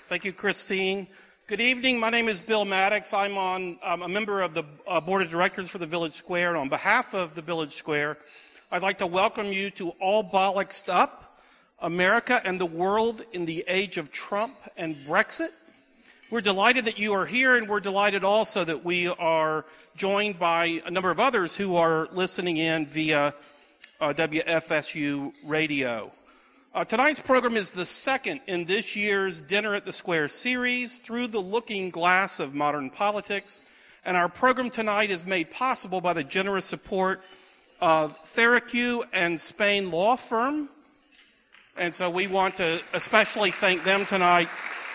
Thank you, Christine. Good evening. My name is Bill Maddox. I'm a member of the Board of Directors for the Village Square. And on behalf of the Village Square, I'd like to welcome you to All Bollocksed Up, America and the World in the Age of Trump and Brexit. We're delighted that you are here, and we're delighted also that we are joined by a number of others who are listening in via WFSU radio. Tonight's program is the second in this year's Dinner at the Square series, Through the Looking Glass of Modern Politics. And our program tonight is made possible by the generous support of Theraque and Spain Law Firm. And so we want to especially thank them tonight.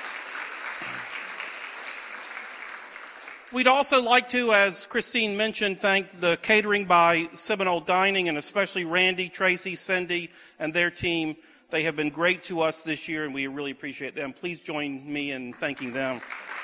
We'd also like to, as Christine mentioned, thank the catering by Seminole Dining, and especially Randy, Tracy, Cindy, and their team. They have been great to us this year, and we really appreciate them. Please join me in thanking them.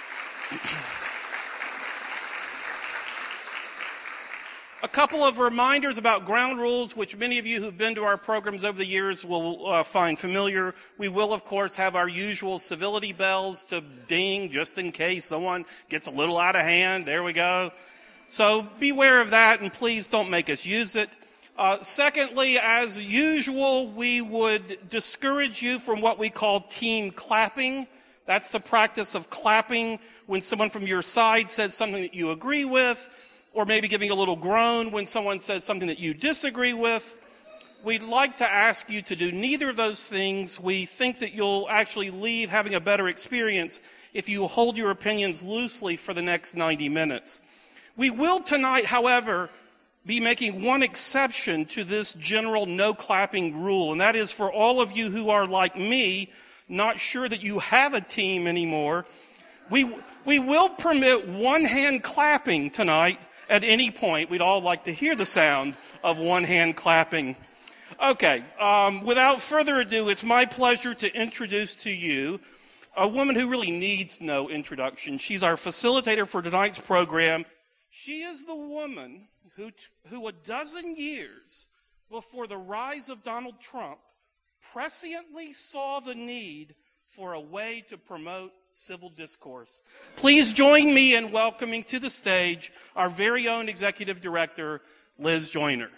A couple of reminders about ground rules, which many of you who've been to our programs over the years will find familiar. We will, of course, have our usual civility bells to ding just in case someone gets a little out of hand. There we go. So beware of that, and please don't make us use it. Secondly, as usual, we would discourage you from what we call team clapping. That's the practice of clapping when someone from your side says something that you agree with, or maybe giving a little groan when someone says something that you disagree with. We'd like to ask you to do neither of those things. We think that you'll actually leave having a better experience if you hold your opinions loosely for the next 90 minutes. We will tonight, however, be making one exception to this general no clapping rule, and that is for all of you who are like me, not sure that you have a team anymore. We will permit one hand clapping tonight at any point. We'd all like to hear the sound of one hand clapping. Okay, without further ado, it's my pleasure to introduce to you a woman who really needs no introduction. She's our facilitator for tonight's program. She is the woman who a dozen years before the rise of Donald Trump presciently saw the need for a way to promote civil discourse. Please join me in welcoming to the stage our very own executive director, Liz Joyner.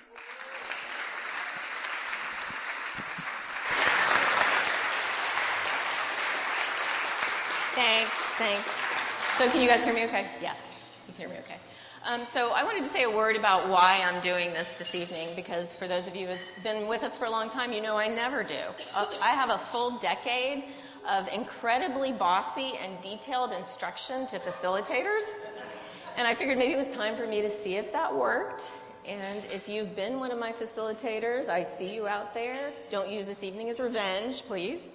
Thanks. So can you guys hear me okay? Yes, you can hear me okay. So I wanted to say a word about why I'm doing this evening, because for those of you who have been with us for a long time, you know I never do. I have a full decade of incredibly bossy and detailed instruction to facilitators, and I figured maybe it was time for me to see if that worked. And if you've been one of my facilitators, I see you out there. Don't use this evening as revenge, please.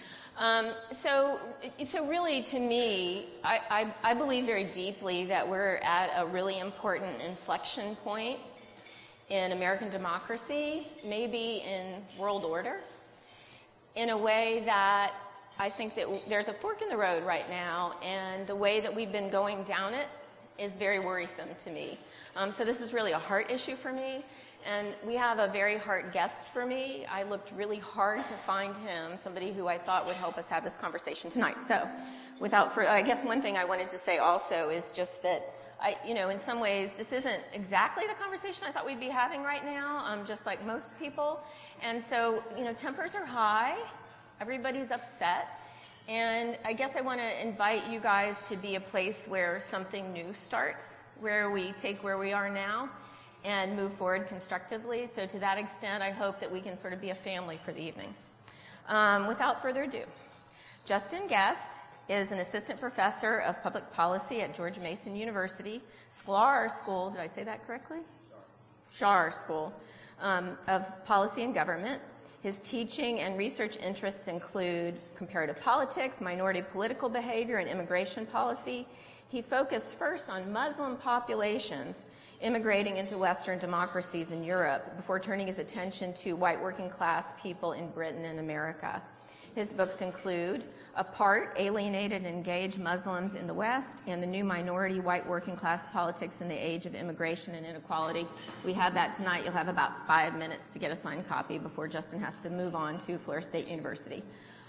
So really, to me, I believe very deeply that we're at a really important inflection point in American democracy, maybe in world order, in a way that I think that there's a fork in the road right now, and the way that we've been going down it is very worrisome to me. So this is really a heart issue for me. And we have a very heart guest for me. I looked really hard to find him, somebody who I thought would help us have this conversation tonight. So I guess one thing I wanted to say also is just that, in some ways, this isn't exactly the conversation I thought we'd be having right now, just like most people. And so, tempers are high. Everybody's upset. And I guess I want to invite you guys to be a place where something new starts, where we take where we are now and move forward constructively. So to that extent, I hope that we can sort of be a family for the evening. Without further ado, Justin Guest is an assistant professor of public policy at George Mason University, Sklar School, did I say that correctly? Schar School of Policy and Government. His teaching and research interests include comparative politics, minority political behavior, and immigration policy. He focused first on Muslim populations immigrating into Western democracies in Europe before turning his attention to white working class people in Britain and America. His books include Apart, Alienated and Engaged Muslims in the West, and The New Minority, White Working Class Politics in the Age of Immigration and Inequality. We have that tonight. You'll have about 5 minutes to get a signed copy before Justin has to move on to Florida State University.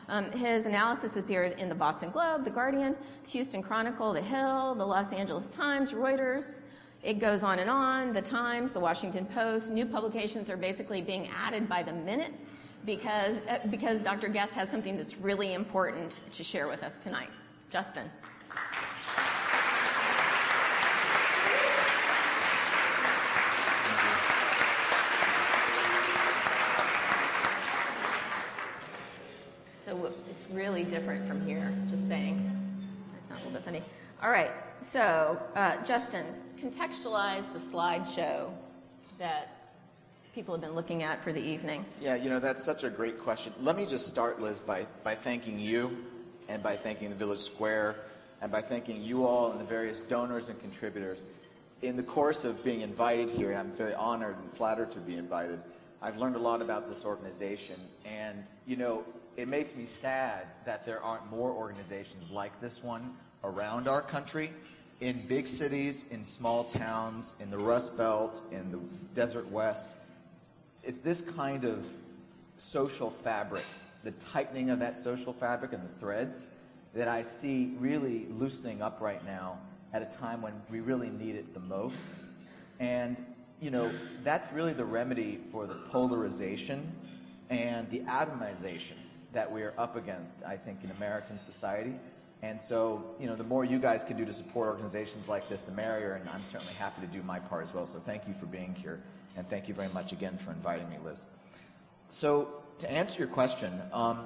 His analysis appeared in the Boston Globe, the Guardian, the Houston Chronicle, the Hill, the Los Angeles Times, Reuters. It goes on, the Times, the Washington Post. New publications are basically being added by the minute because Dr. Guest has something that's really important to share with us tonight. Justin. So it's really different from here, just saying. That's not a little bit funny. All right, so Justin, contextualize the slideshow that people have been looking at for the evening. Yeah, you know, that's such a great question. Let me just start, Liz, by thanking you and by thanking the Village Square and by thanking you all and the various donors and contributors. In the course of being invited here, and I'm very honored and flattered to be invited, I've learned a lot about this organization. And, you know, it makes me sad that there aren't more organizations like this one around our country, in big cities, in small towns, in the Rust Belt, in the Desert West. It's this kind of social fabric, the tightening of that social fabric and the threads that I see really loosening up right now at a time when we really need it the most. And, you know, that's really the remedy for the polarization and the atomization that we are up against, I think, in American society. And so, you know, the more you guys can do to support organizations like this, the merrier, and I'm certainly happy to do my part as well. So thank you for being here, and thank you very much again for inviting me, Liz. So to answer your question,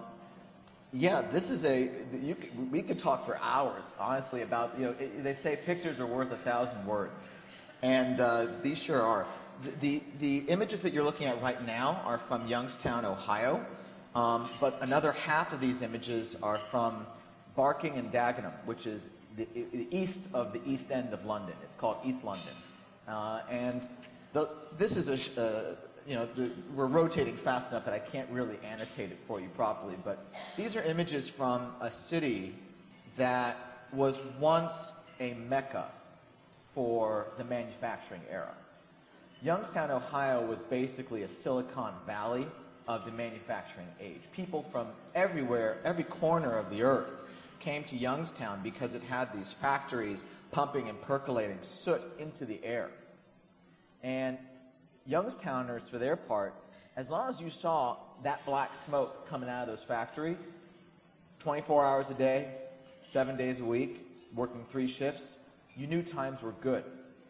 yeah, this is we could talk for hours, honestly, about, you know, they say pictures are worth 1,000 words, and these sure are. The images that you're looking at right now are from Youngstown, Ohio, but another half of these images are from Barking and Dagenham, which is the east of the East End of London. It's called East London. And this is we're rotating fast enough that I can't really annotate it for you properly, but these are images from a city that was once a mecca for the manufacturing era. Youngstown, Ohio was basically a Silicon Valley of the manufacturing age. People from everywhere, every corner of the earth, came to Youngstown because it had these factories pumping and percolating soot into the air. And Youngstowners, for their part, as long as you saw that black smoke coming out of those factories, 24 hours a day, 7 days a week, working 3 shifts, you knew times were good.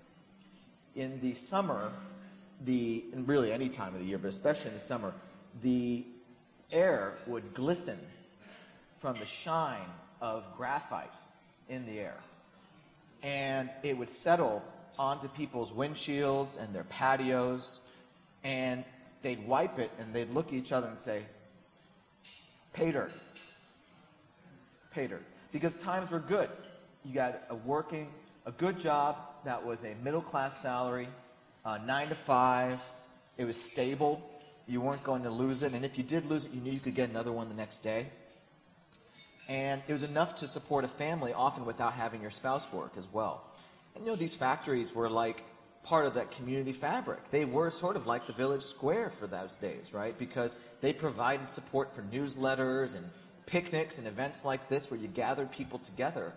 In the summer, and really any time of the year, but especially in the summer, the air would glisten from the shine of graphite in the air. And it would settle onto people's windshields and their patios, and they'd wipe it and they'd look at each other and say, pay dirt. Pay dirt. Because times were good. You got a good job that was a middle-class salary, 9 to 5. It was stable. You weren't going to lose it, and if you did lose it, you knew you could get another one the next day. And it was enough to support a family, often without having your spouse work as well. And you know, these factories were like part of that community fabric. They were sort of like the Village Square for those days, right? Because they provided support for newsletters and picnics and events like this where you gathered people together.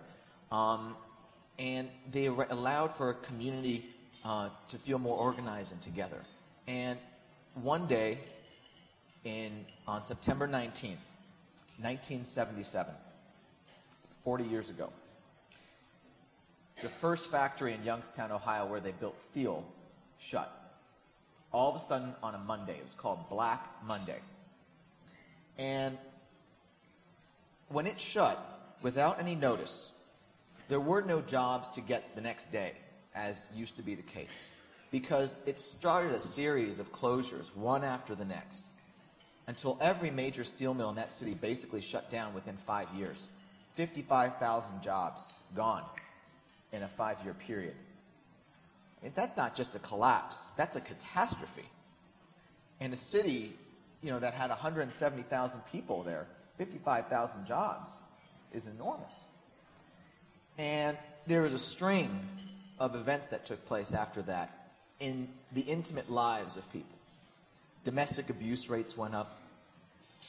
And they allowed for a community to feel more organized and together. And one day, on September 19th, 1977, 40 years ago, the first factory in Youngstown, Ohio, where they built steel, shut. All of a sudden on a Monday. It was called Black Monday. And when it shut, without any notice, there were no jobs to get the next day, as used to be the case, because it started a series of closures, one after the next, until every major steel mill in that city basically shut down within 5 years. 55,000 jobs gone in a 5-year period. And that's not just a collapse, that's a catastrophe. And a city, you know, that had 170,000 people there, 55,000 jobs is enormous. And there was a string of events that took place after that in the intimate lives of people. Domestic abuse rates went up.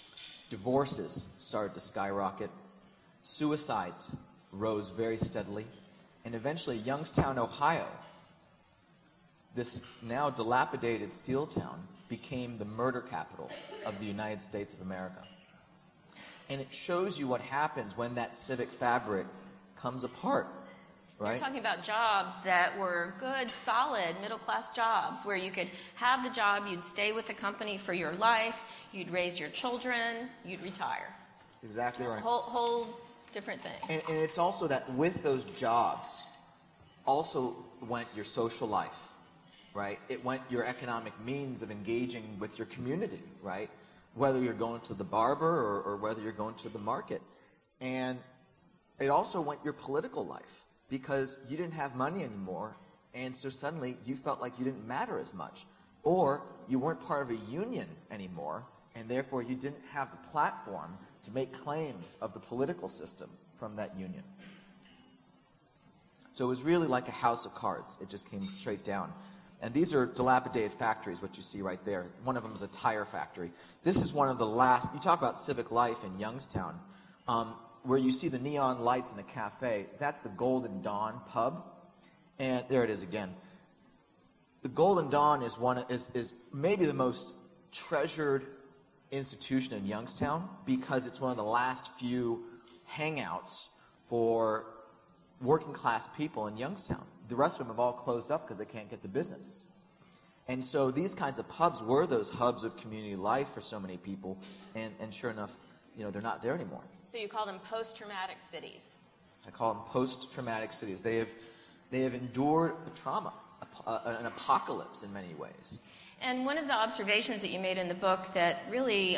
Divorces started to skyrocket. Suicides rose very steadily. And eventually, Youngstown, Ohio, this now dilapidated steel town, became the murder capital of the United States of America. And it shows you what happens when that civic fabric comes apart, right? You're talking about jobs that were good, solid, middle-class jobs where you could have the job, you'd stay with the company for your life, you'd raise your children, you'd retire. Exactly right. Whole different thing. And it's also that with those jobs also went your social life, right? It went your economic means of engaging with your community, right? Whether you're going to the barber or whether you're going to the market. And it also went your political life because you didn't have money anymore, and so suddenly you felt like you didn't matter as much. Or you weren't part of a union anymore, and therefore you didn't have the platform to make claims of the political system from that union. So it was really like a house of cards. It just came straight down. And these are dilapidated factories, what you see right there. One of them is a tire factory. This is one of the last, you talk about civic life in Youngstown, where you see the neon lights in a cafe. That's the Golden Dawn pub. And there it is again. The Golden Dawn is maybe the most treasured institution in Youngstown because it's one of the last few hangouts for working class people in Youngstown. The rest of them have all closed up because they can't get the business. And so these kinds of pubs were those hubs of community life for so many people, and sure enough, they're not there anymore. So you call them post-traumatic cities. I call them post-traumatic cities. They have endured a trauma, an apocalypse in many ways. And one of the observations that you made in the book that really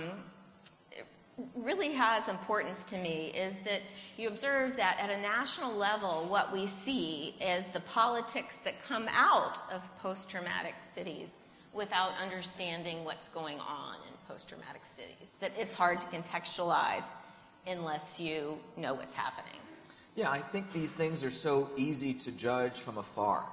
has importance to me is that you observe that at a national level, what we see is the politics that come out of post-traumatic cities without understanding what's going on in post-traumatic cities, that it's hard to contextualize unless you know what's happening. Yeah, I think these things are so easy to judge from afar,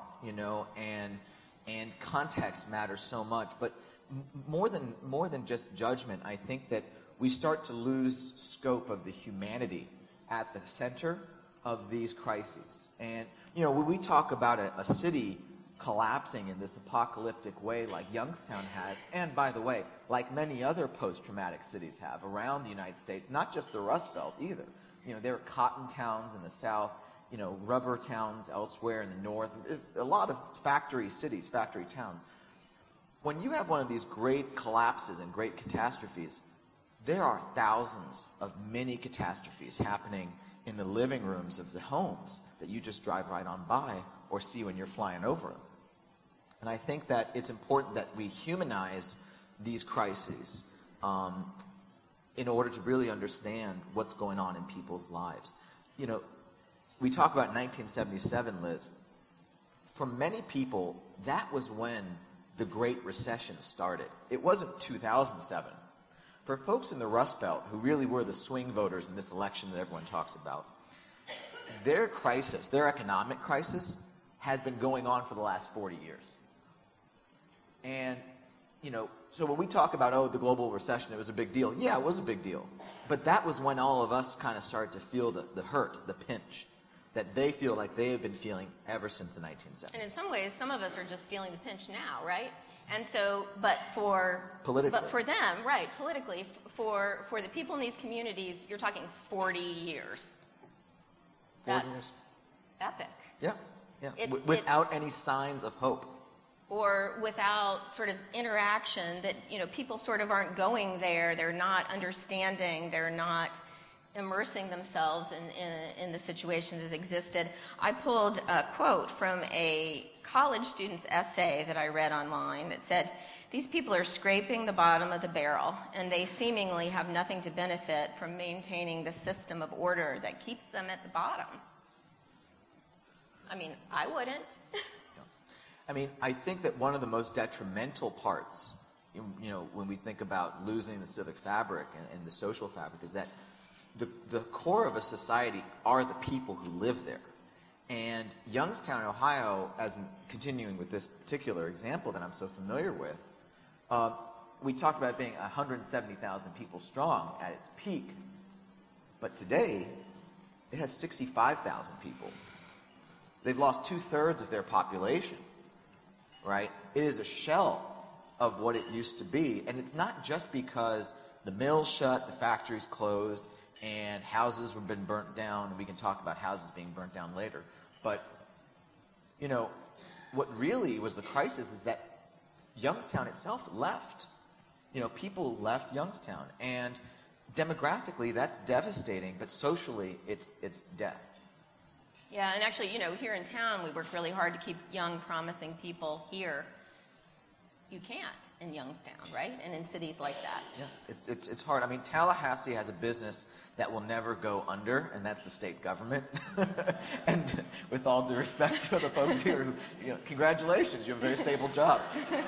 and context matters so much. But more than just judgment, I think that we start to lose scope of the humanity at the center of these crises. And, when we talk about a city collapsing in this apocalyptic way like Youngstown has, and by the way, like many other post-traumatic cities have around the United States, not just the Rust Belt either. There are cotton towns in the South, rubber towns elsewhere in the North, a lot of factory cities, factory towns. When you have one of these great collapses and great catastrophes, there are thousands of mini catastrophes happening in the living rooms of the homes that you just drive right on by or see when you're flying over them. And I think that it's important that we humanize these crises in order to really understand what's going on in people's lives. We talk about 1977, Liz. For many people, that was when the Great Recession started. It wasn't 2007. For folks in the Rust Belt, who really were the swing voters in this election that everyone talks about, their crisis, their economic crisis, has been going on for the last 40 years. And, so when we talk about, the global recession, it was a big deal. Yeah, it was a big deal. But that was when all of us kind of started to feel the hurt, the pinch, that they feel like they have been feeling ever since the 1970s. And in some ways, some of us are just feeling the pinch now, right? And so, but for them, right, politically, for the people in these communities, you're talking 40 years. 40 years. Epic. Yeah. Without any signs of hope. Or without sort of interaction that, people sort of aren't going there, they're not understanding, they're not immersing themselves in the situations as existed. I pulled a quote from a college student's essay that I read online that said, "These people are scraping the bottom of the barrel, and they seemingly have nothing to benefit from maintaining the system of order that keeps them at the bottom." I mean, I wouldn't. I think that one of the most detrimental parts, when we think about losing the civic fabric and the social fabric, is that the core of a society are the people who live there. And Youngstown, Ohio, as in continuing with this particular example that I'm so familiar with, we talked about it being 170,000 people strong at its peak, but today it has 65,000 people. They've lost 2/3 of their population, right? It is a shell of what it used to be, and it's not just because the mills shut, the factories closed, and houses have been burnt down, and we can talk about houses being burnt down later. But, you know, what really was the crisis is that Youngstown itself left. You know, people left Youngstown, and demographically that's devastating, but socially it's death. Yeah, and actually, you know, here in town we work really hard to keep young, promising people here. You can't in Youngstown, right? And in cities like that. Yeah, it's hard. I mean, Tallahassee has a business that will never go under, and that's the state government. And with all due respect to the folks here, you know, congratulations, you have a very stable job.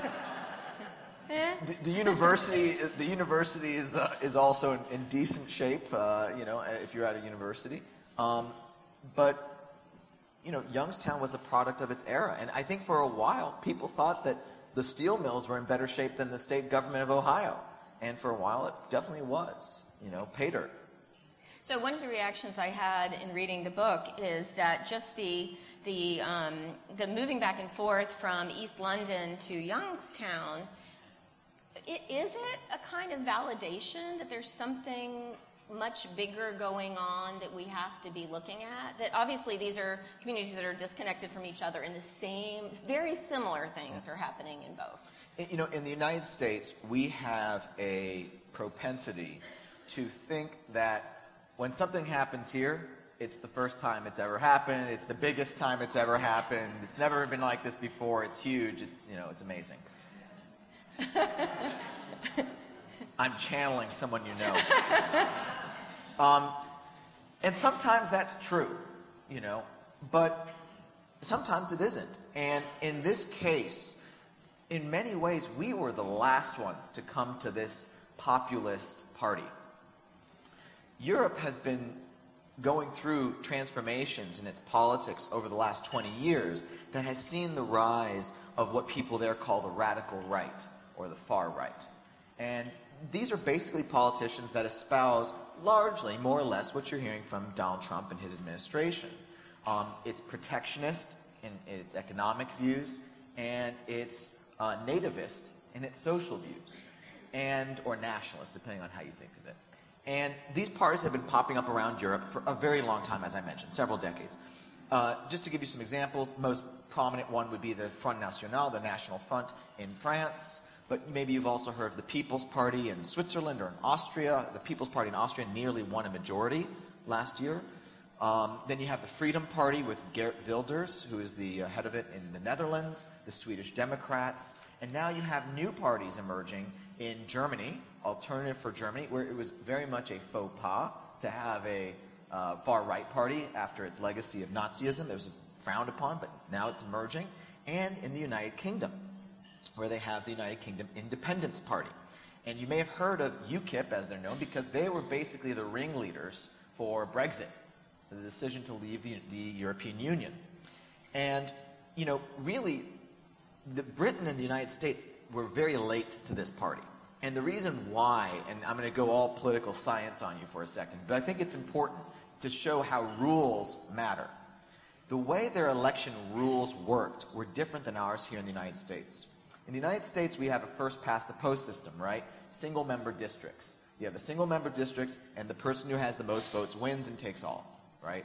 The university is also in decent shape, you know, if you're at a university. But you know, Youngstown was a product of its era, and I think for a while people thought that the steel mills were in better shape than the state government of Ohio, and for a while it definitely was. You know, pay dirt. So one of the reactions I had in reading the book is that just the moving back and forth from East London to Youngstown, is it a kind of validation that there's something much bigger going on that we have to be looking at? That obviously these are communities that are disconnected from each other, and the same, very similar things are happening in both. You know, in the United States, we have a propensity to think that when something happens here, it's the first time it's ever happened, it's the biggest time it's ever happened, it's never been like this before, it's huge, it's, you know, it's amazing. I'm channeling someone you know. And sometimes that's true, you know, but sometimes it isn't. And in this case, in many ways, we were the last ones to come to this populist party. Europe has been going through transformations in its politics over the last 20 years that has seen the rise of what people there call the radical right, or the far right. And these are basically politicians that espouse largely, more or less, what you're hearing from Donald Trump and his administration. It's protectionist in its economic views, and it's nativist in its social views, and or nationalist, depending on how you think of it. And these parties have been popping up around Europe for a very long time, as I mentioned, several decades. Just to give you some examples, the most prominent one would be the Front National, the National Front in France. But maybe you've also heard of the People's Party in Switzerland or in Austria. The People's Party in Austria nearly won a majority last year. Then you have the Freedom Party with Geert Wilders, who is the head of it in the Netherlands, the Swedish Democrats. And now you have new parties emerging in Germany, Alternative for Germany, where it was very much a faux pas to have a far-right party after its legacy of Nazism. It was frowned upon, but now it's emerging. And in the United Kingdom, where they have the United Kingdom Independence Party. And you may have heard of UKIP, as they're known, because they were basically the ringleaders for Brexit, the decision to leave the European Union. And, you know, really, Britain and the United States were very late to this party. And the reason why, and I'm going to go all political science on you for a second, but I think it's important to show how rules matter. The way their election rules worked were different than ours here in the United States. In the United States, we have a first-past-the-post system, right? Single-member districts. You have a single-member districts, and the person who has the most votes wins and takes all, right?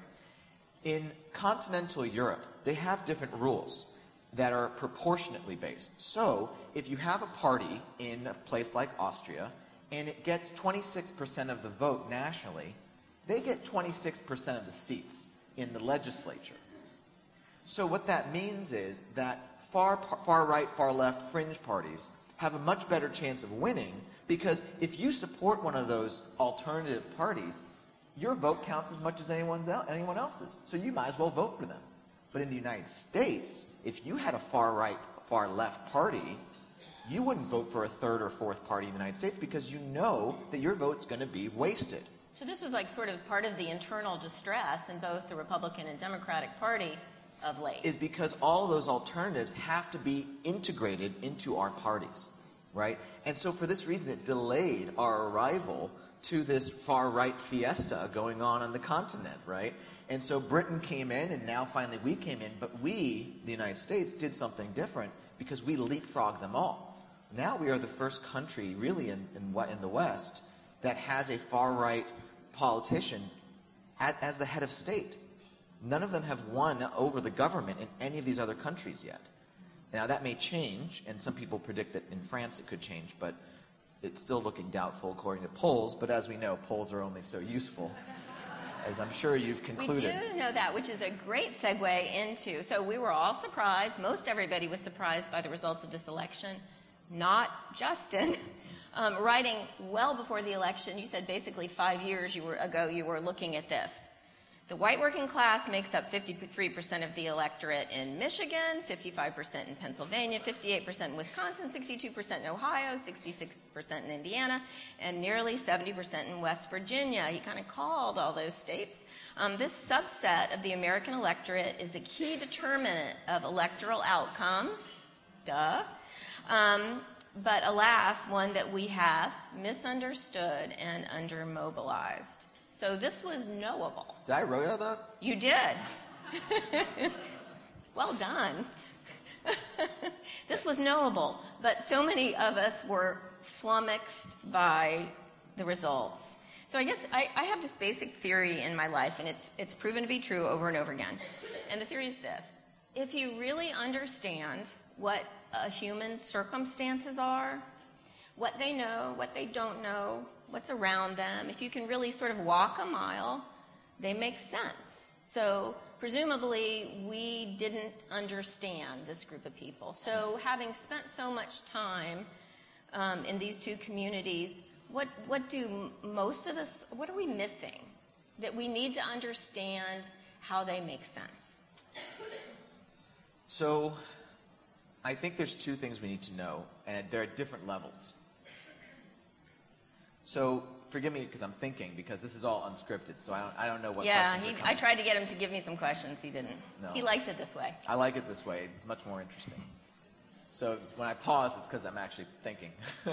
In continental Europe, they have different rules that are proportionately based. So, if you have a party in a place like Austria, and it gets 26% of the vote nationally, they get 26% of the seats in the legislature. So what that means is that far right, far left fringe parties have a much better chance of winning, because if you support one of those alternative parties, your vote counts as much as anyone else's. So you might as well vote for them. But in the United States, if you had a far right, far left party, you wouldn't vote for a third or fourth party in the United States, because you know that your vote's going to be wasted. So this was like sort of part of the internal distress in both the Republican and Democratic Party of late. Is because all of those alternatives have to be integrated into our parties, right? And so for this reason, it delayed our arrival to this far-right fiesta going on the continent, right? And so Britain came in, and now finally we came in, but we, the United States, did something different because we leapfrogged them all. Now we are the first country, really, in the West that has a far-right politician as the head of state. None of them have won over the government in any of these other countries yet. Now, that may change, and some people predict that in France it could change, but it's still looking doubtful according to polls. But as we know, polls are only so useful, as I'm sure you've concluded. We do know that, which is a great segue into, so we were all surprised, most everybody was surprised by the results of this election, not Justin. Writing well before the election, you said basically 5 years ago you were looking at this. The white working class makes up 53% of the electorate in Michigan, 55% in Pennsylvania, 58% in Wisconsin, 62% in Ohio, 66% in Indiana, and nearly 70% in West Virginia. He kind of called all those states. This subset of the American electorate is the key determinant of electoral outcomes. Duh. But alas, one that we have misunderstood and undermobilized. So this was knowable. Did I write that? You did. Well done. This was knowable, but so many of us were flummoxed by the results. So I guess I have this basic theory in my life, and it's proven to be true over and over again. And the theory is this. If you really understand what a human's circumstances are, what they know, what they don't know, what's around them, if you can really sort of walk a mile, they make sense. So presumably we didn't understand this group of people. So having spent so much time in these two communities, what do most of us, what are we missing that we need to understand how they make sense? So I think there's two things we need to know, and they're at different levels. So forgive me because I'm thinking, because this is all unscripted, so I don't know what questions are coming. I tried to get him to give me some questions. He didn't. No. He likes it this way. I like it this way. It's much more interesting. So when I pause, it's because I'm actually thinking.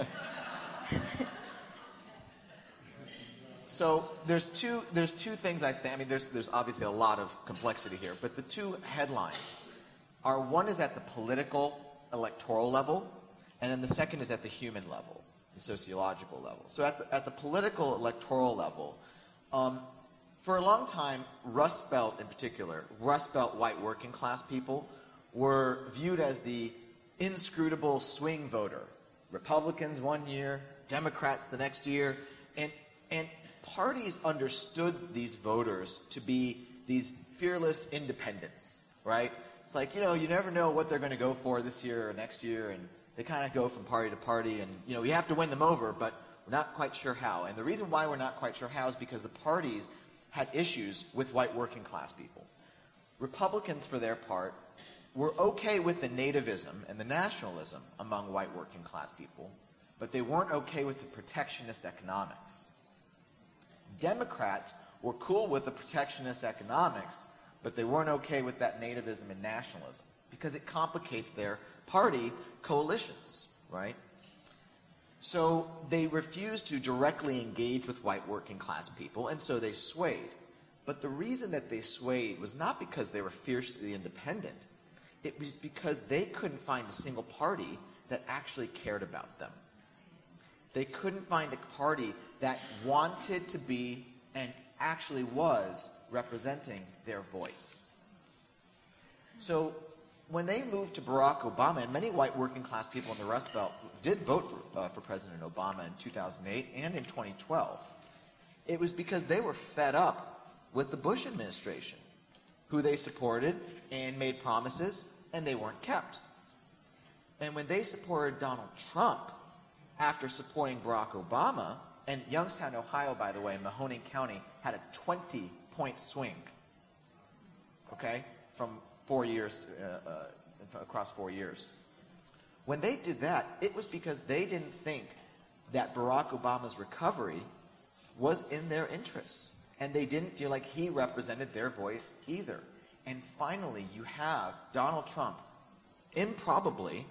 So there's two things I think. I mean, there's obviously a lot of complexity here, but the two headlines are, one is at the political electoral level, and then the second is at the human level, the sociological level. So at the political electoral level, for a long time, Rust Belt in particular, Rust Belt white working class people were viewed as the inscrutable swing voter. Republicans one year, Democrats the next year, and parties understood these voters to be these fearless independents, right? It's like, you never know what they're going to go for this year or next year, and they kind of go from party to party, and, you have to win them over, but we're not quite sure how. And the reason why we're not quite sure how is because the parties had issues with white working class people. Republicans, for their part, were okay with the nativism and the nationalism among white working class people, but they weren't okay with the protectionist economics. Democrats were cool with the protectionist economics, but they weren't okay with that nativism and nationalism because it complicates their party coalitions, right? So they refused to directly engage with white working class people, and so they swayed. But the reason that they swayed was not because they were fiercely independent. It was because they couldn't find a single party that actually cared about them. They couldn't find a party that wanted to be and actually was representing their voice. So when they moved to Barack Obama, and many white working class people in the Rust Belt did vote for President Obama in 2008 and in 2012, it was because they were fed up with the Bush administration, who they supported and made promises, and they weren't kept. And when they supported Donald Trump after supporting Barack Obama, and Youngstown, Ohio, by the way, Mahoning County, had a 20-point swing, okay, from 4 years, across 4 years. When they did that, it was because they didn't think that Barack Obama's recovery was in their interests. And they didn't feel like he represented their voice either. And finally, you have Donald Trump, improbably,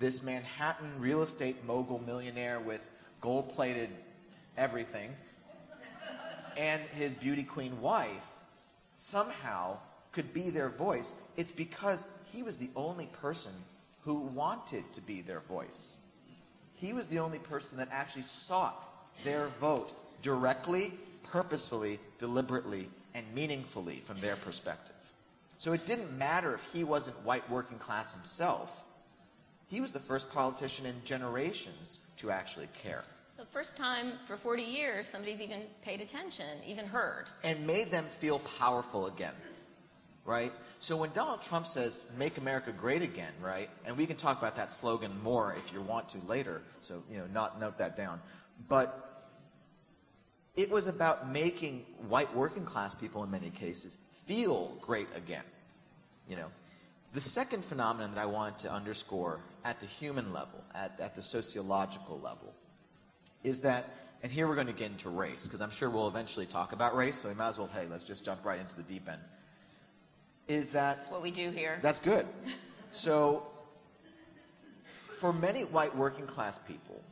this Manhattan real estate mogul millionaire with gold-plated everything, and his beauty queen wife somehow could be their voice, it's because he was the only person who wanted to be their voice. He was the only person that actually sought their vote directly, purposefully, deliberately, and meaningfully from their perspective. So it didn't matter if he wasn't white working class himself. He was the first politician in generations to actually care. The first time for 40 years somebody's even paid attention, even heard. And made them feel powerful again, right? So when Donald Trump says, "Make America Great Again," right? And we can talk about that slogan more if you want to later, so, note that down. But it was about making white working class people, in many cases, feel great again. The second phenomenon that I wanted to underscore at the human level, at the sociological level, is that, and here we're going to get into race, because I'm sure we'll eventually talk about race, so we might as well, let's just jump right into the deep end. Is that... That's what we do here. That's good. So, for many white working class people,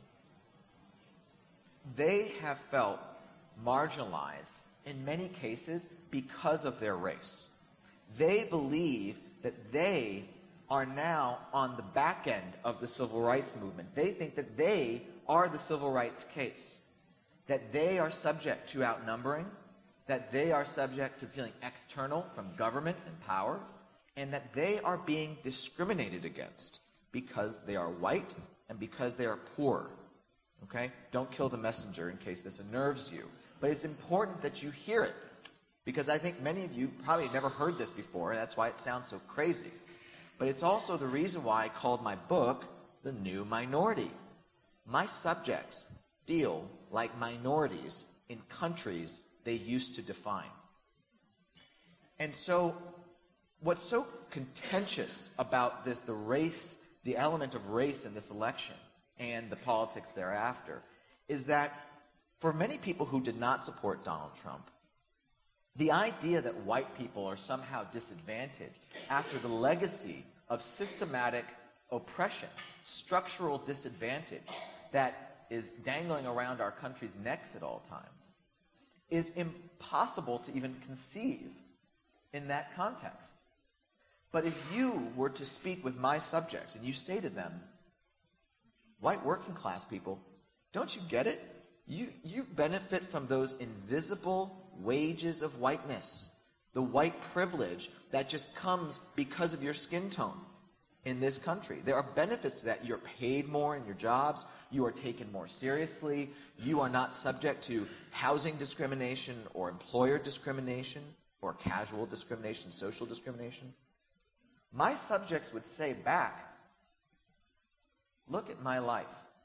they have felt marginalized in many cases because of their race. They believe that they are now on the back end of the civil rights movement. They think that they are the civil rights case, that they are subject to outnumbering, that they are subject to feeling external from government and power, and that they are being discriminated against because they are white and because they are poor. Okay? Don't kill the messenger in case this unnerves you. But it's important that you hear it, because I think many of you probably never heard this before, and that's why it sounds so crazy. But it's also the reason why I called my book The New Minority. My subjects feel like minorities in countries they used to define. And so what's so contentious about this, the element of race in this election and the politics thereafter, is that for many people who did not support Donald Trump, the idea that white people are somehow disadvantaged after the legacy of systematic oppression, structural disadvantage that is dangling around our country's necks at all times, is impossible to even conceive in that context. But if you were to speak with my subjects and you say to them, white working class people, don't you get it? You benefit from those invisible wages of whiteness, the white privilege that just comes because of your skin tone in this country. There are benefits to that. You're paid more in your jobs. You are taken more seriously. You are not subject to housing discrimination or employer discrimination or casual discrimination, social discrimination. My subjects would say back, look at my life.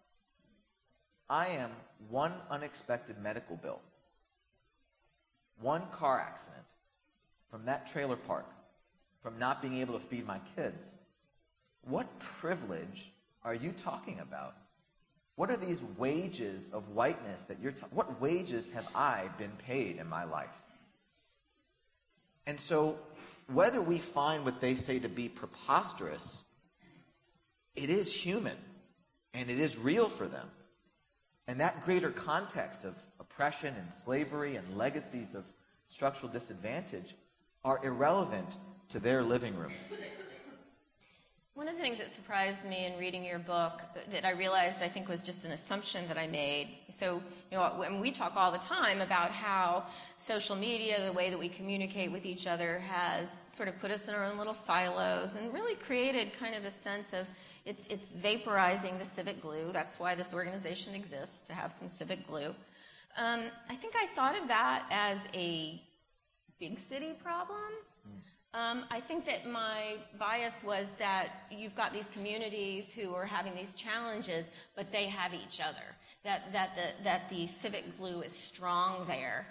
I am one unexpected medical bill, one car accident, from that trailer park, from not being able to feed my kids. What privilege are you talking about? What are these wages of whiteness that what wages have I been paid in my life? And so, whether we find what they say to be preposterous, it is human, and it is real for them. And that greater context of oppression and slavery and legacies of structural disadvantage are irrelevant to their living room. One of the things that surprised me in reading your book that I realized I think was just an assumption that I made. So, when we talk all the time about how social media, the way that we communicate with each other, has sort of put us in our own little silos and really created kind of a sense of it's vaporizing the civic glue. That's why this organization exists, to have some civic glue. I think I thought of that as a big city problem. I think that my bias was that you've got these communities who are having these challenges, but they have each other. That the civic glue is strong there.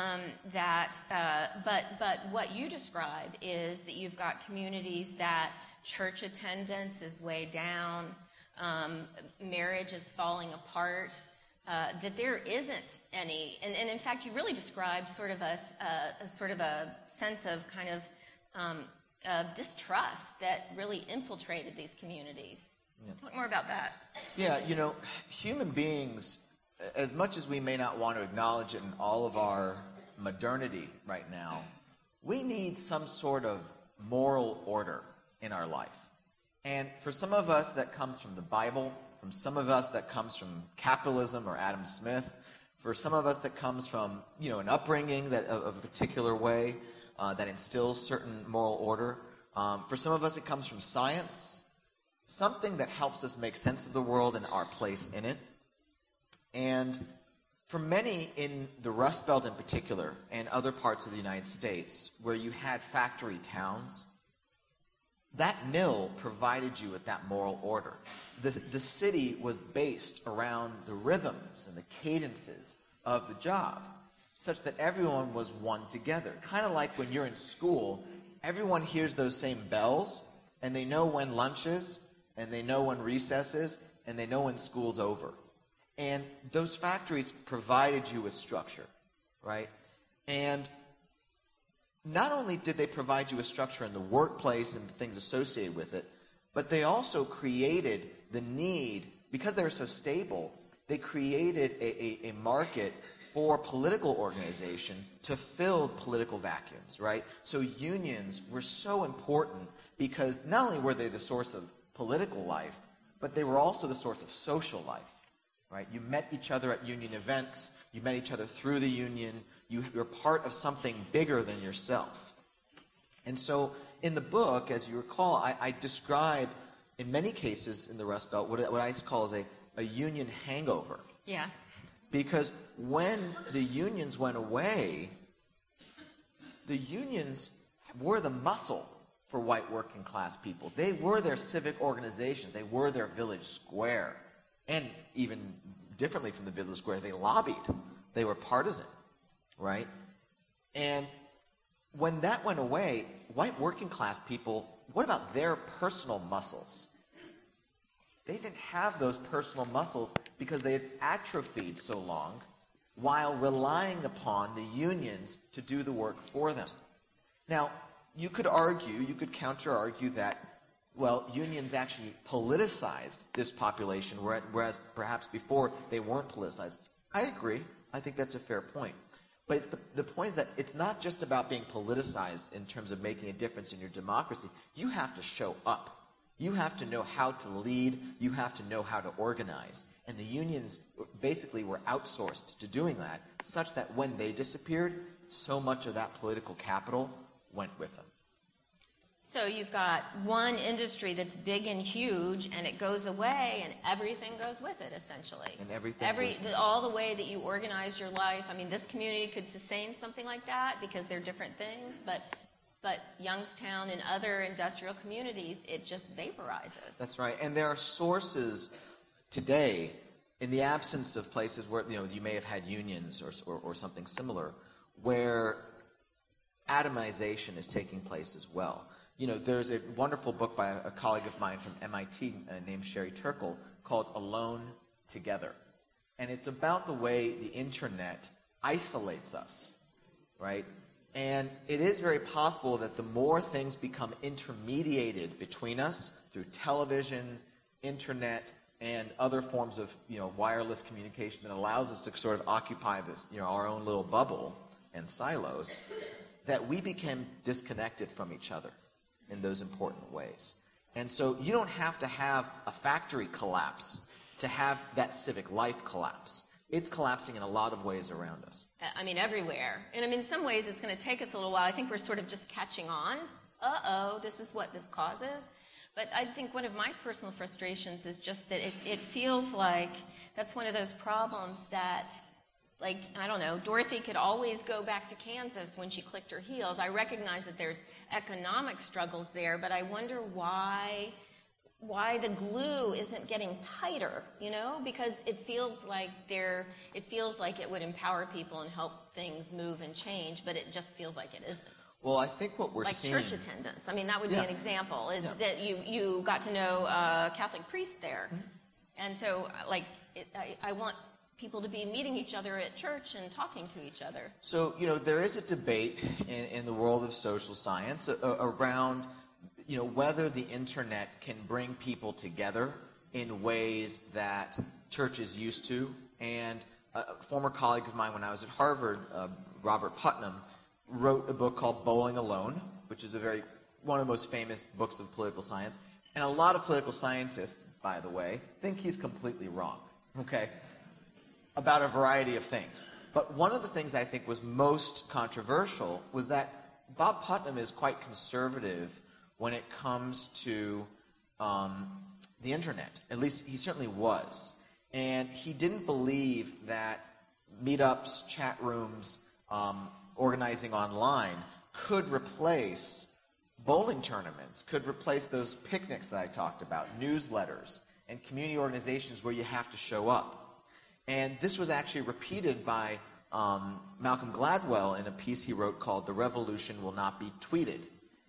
But what you describe is that you've got communities that church attendance is way down, marriage is falling apart. That there isn't any, and in fact, you really described sort of a sense of kind of distrust that really infiltrated these communities. Talk more about that. Yeah, human beings, as much as we may not want to acknowledge it in all of our modernity right now, we need some sort of moral order in our life. And for some of us, that comes from the Bible. From some of us, that comes from capitalism or Adam Smith. For some of us, that comes from, an upbringing that of a particular way that instills certain moral order. For some of us, it comes from science, something that helps us make sense of the world and our place in it. And for many in the Rust Belt in particular, and other parts of the United States, where you had factory towns, that mill provided you with that moral order. The city was based around the rhythms and the cadences of the job, such that everyone was one together. Kind of like when you're in school, everyone hears those same bells, and they know when lunch is, and they know when recess is, and they know when school's over. And those factories provided you with structure, right? And not only did they provide you with structure in the workplace and the things associated with it, but they also created the need, because they were so stable, they created a market for political organization to fill political vacuums, right? So unions were so important because not only were they the source of political life, but they were also the source of social life, right? You met each other at union events, you met each other through the union, you were part of something bigger than yourself. And so in the book, as you recall, I describe, in many cases in the Rust Belt, what I call as a union hangover. Yeah. Because when the unions went away, the unions were the muscle for white working class people. They were their civic organizations. They were their village square. And even differently from the village square, they lobbied. They were partisan, right? And when that went away, white working class people, what about their personal muscles? They didn't have those personal muscles because they had atrophied so long while relying upon the unions to do the work for them. Now, you could counter-argue that, well, unions actually politicized this population, whereas perhaps before they weren't politicized. I agree. I think that's a fair point. But the point is that it's not just about being politicized in terms of making a difference in your democracy. You have to show up. You have to know how to lead. You have to know how to organize. And the unions basically were outsourced to doing that, such that when they disappeared, so much of that political capital went with them. So you've got one industry that's big and huge, and it goes away, and everything goes with it, essentially. And everything all the way that you organize your life. I mean, this community could sustain something like that because they're different things, but Youngstown and other industrial communities, it just vaporizes. That's right. And there are sources today, in the absence of places where you may have had unions or something similar, where atomization is taking place as well. There's a wonderful book by a colleague of mine from MIT named Sherry Turkle called Alone Together. And it's about the way the internet isolates us, right? And it is very possible that the more things become intermediated between us through television, internet, and other forms of wireless communication that allows us to sort of occupy this our own little bubble and silos, that we become disconnected from each other in those important ways. And so you don't have to have a factory collapse to have that civic life collapse. It's collapsing in a lot of ways around us. I mean, everywhere. And I mean, in some ways, it's going to take us a little while. I think we're sort of just catching on. This is what this causes. But I think one of my personal frustrations is just that it feels like that's one of those problems that, like, I don't know, Dorothy could always go back to Kansas when she clicked her heels. I recognize that there's economic struggles there, but I wonder why the glue isn't getting tighter, because it feels like it would empower people and help things move and change, but it just feels like it isn't. Well, I think what we're seeing... Like church attendance. I mean, that would be an example, is that you got to know a Catholic priest there. Mm-hmm. And so, I want people to be meeting each other at church and talking to each other. So, there is a debate in the world of social science around, whether the internet can bring people together in ways that churches used to. And a former colleague of mine when I was at Harvard, Robert Putnam, wrote a book called Bowling Alone, which is one of the most famous books of political science. And a lot of political scientists, by the way, think he's completely wrong, okay, about a variety of things. But one of the things that I think was most controversial was that Bob Putnam is quite conservative when it comes to the internet. At least he certainly was. And he didn't believe that meetups, chat rooms, organizing online could replace bowling tournaments, could replace those picnics that I talked about, newsletters, and community organizations where you have to show up. And this was actually repeated by Malcolm Gladwell in a piece he wrote called "The Revolution Will Not Be Tweeted,"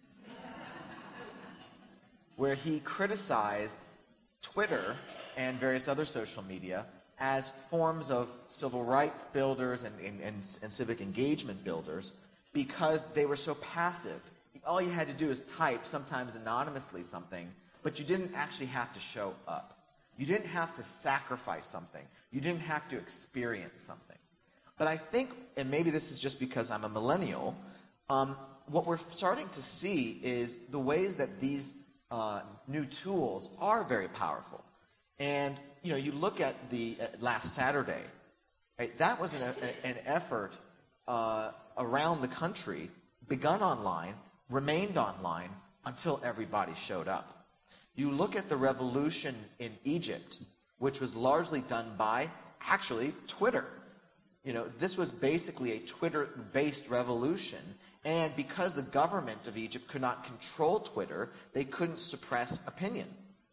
where he criticized Twitter and various other social media as forms of civil rights builders and civic engagement builders because they were so passive. All you had to do is type, sometimes anonymously, something, but you didn't actually have to show up. You didn't have to sacrifice something. You didn't have to experience something. But I think, and maybe this is just because I'm a millennial, what we're starting to see is the ways that these new tools are very powerful. And, you look at the last Saturday, right? That was an effort around the country, begun online, remained online until everybody showed up. You look at the revolution in Egypt, which was largely done by, actually, Twitter. This was basically a Twitter-based revolution, and because the government of Egypt could not control Twitter, they couldn't suppress opinion.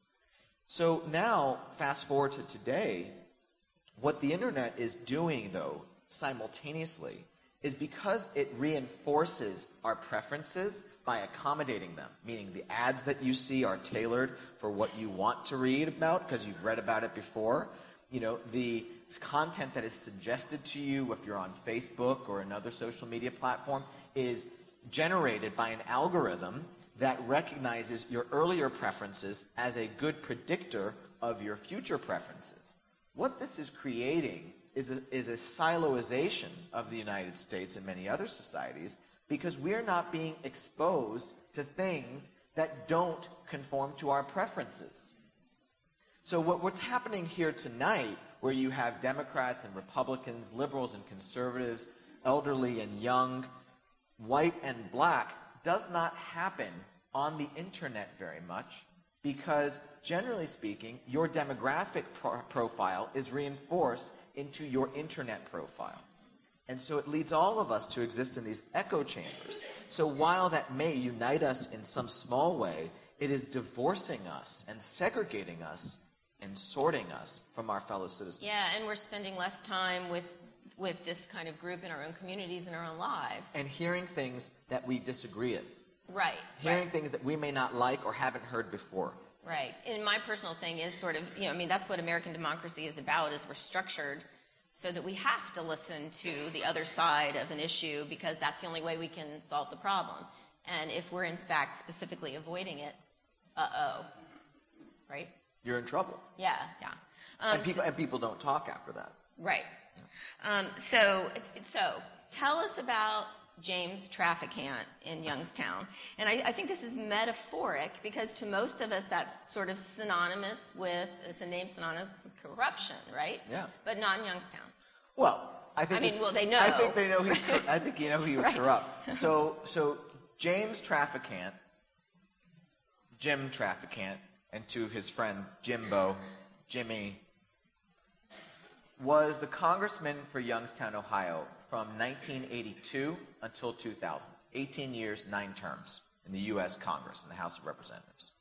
So now, fast forward to today, what the internet is doing, though, simultaneously, is because it reinforces our preferences by accommodating them, meaning the ads that you see are tailored for what you want to read about because you've read about it before. The content that is suggested to you if you're on Facebook or another social media platform is generated by an algorithm that recognizes your earlier preferences as a good predictor of your future preferences. What this is creating is a siloization of the United States and many other societies because we're not being exposed to things that don't conform to our preferences. So what's happening here tonight, where you have Democrats and Republicans, liberals and conservatives, elderly and young, white and black, does not happen on the internet very much because, generally speaking, your demographic profile is reinforced into your internet profile. And so it leads all of us to exist in these echo chambers. So while that may unite us in some small way, it is divorcing us and segregating us and sorting us from our fellow citizens. Yeah, and we're spending less time with this kind of group in our own communities and our own lives. And hearing things that we disagree with. Right. Hearing things that we may not like or haven't heard before. Right. And my personal thing is sort of, that's what American democracy is about, is we're structured so that we have to listen to the other side of an issue because that's the only way we can solve the problem. And if we're in fact specifically avoiding it, right? You're in trouble. Yeah. And people don't talk after that. Right. So tell us about James Traficant in Youngstown. And I think this is metaphoric because to most of us that's sort of synonymous with, it's a name synonymous with corruption, right? Yeah. But not in Youngstown. Well, they know. I think they know I think he was right. corrupt. So James Traficant, Jim Traficant, and to his friend Jimmy, was the congressman for Youngstown, Ohio from 1982 until 2000. 18 years, 9 terms in the U.S. Congress, in the House of Representatives.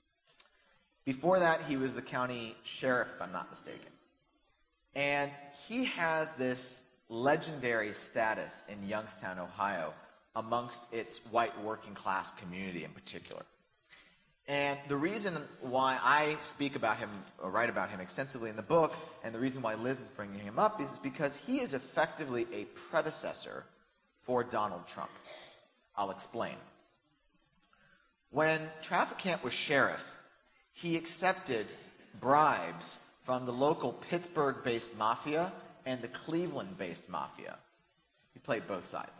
Before that, he was the county sheriff, if I'm not mistaken. And he has this legendary status in Youngstown, Ohio, amongst its white working class community in particular. And the reason why I speak about him, or write about him extensively in the book, and the reason why Liz is bringing him up, is because he is effectively a predecessor for Donald Trump. I'll explain. When Traficant was sheriff, he accepted bribes from the local Pittsburgh-based mafia and the Cleveland-based mafia. He played both sides.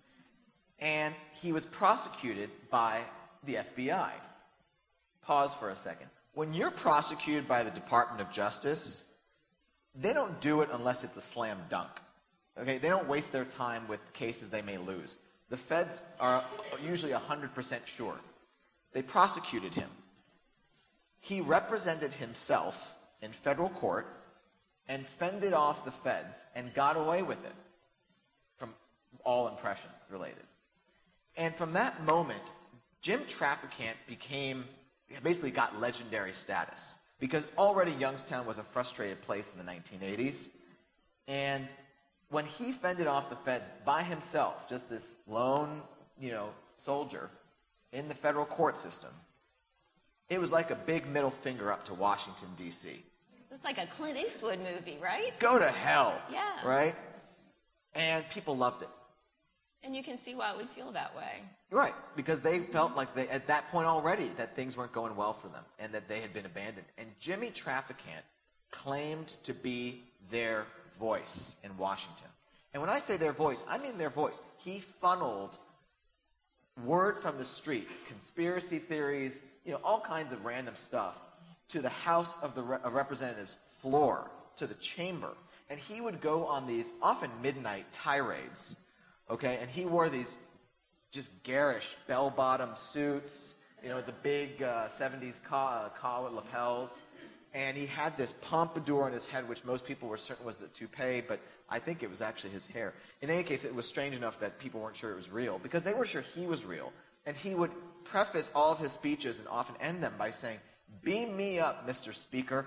And he was prosecuted by the FBI. Pause for a second. When you're prosecuted by the Department of Justice, they don't do it unless it's a slam dunk. Okay? They don't waste their time with cases they may lose. The feds are usually 100% sure. They prosecuted him. He represented himself in federal court and fended off the feds and got away with it from all impressions related. And from that moment, Jim Traficant basically got legendary status because already Youngstown was a frustrated place in the 1980s. And when he fended off the feds by himself, just this lone, soldier in the federal court system, it was like a big middle finger up to Washington, D.C. It's like a Clint Eastwood movie, right? Go to hell. Yeah. Right? And people loved it. And you can see why it would feel that way. Right, because they felt like at that point already that things weren't going well for them and that they had been abandoned. And Jimmy Traficant claimed to be their voice in Washington. And when I say their voice, I mean their voice. He funneled word from the street, conspiracy theories, all kinds of random stuff, to the House of Representatives floor, to the chamber. And he would go on these often midnight tirades, okay? And he wore these just garish bell-bottom suits, the big 70s collar lapels. And he had this pompadour on his head, which most people were certain was a toupee, but I think it was actually his hair. In any case, it was strange enough that people weren't sure it was real, because they weren't sure he was real. And he would preface all of his speeches and often end them by saying, "Beam me up, Mr. Speaker."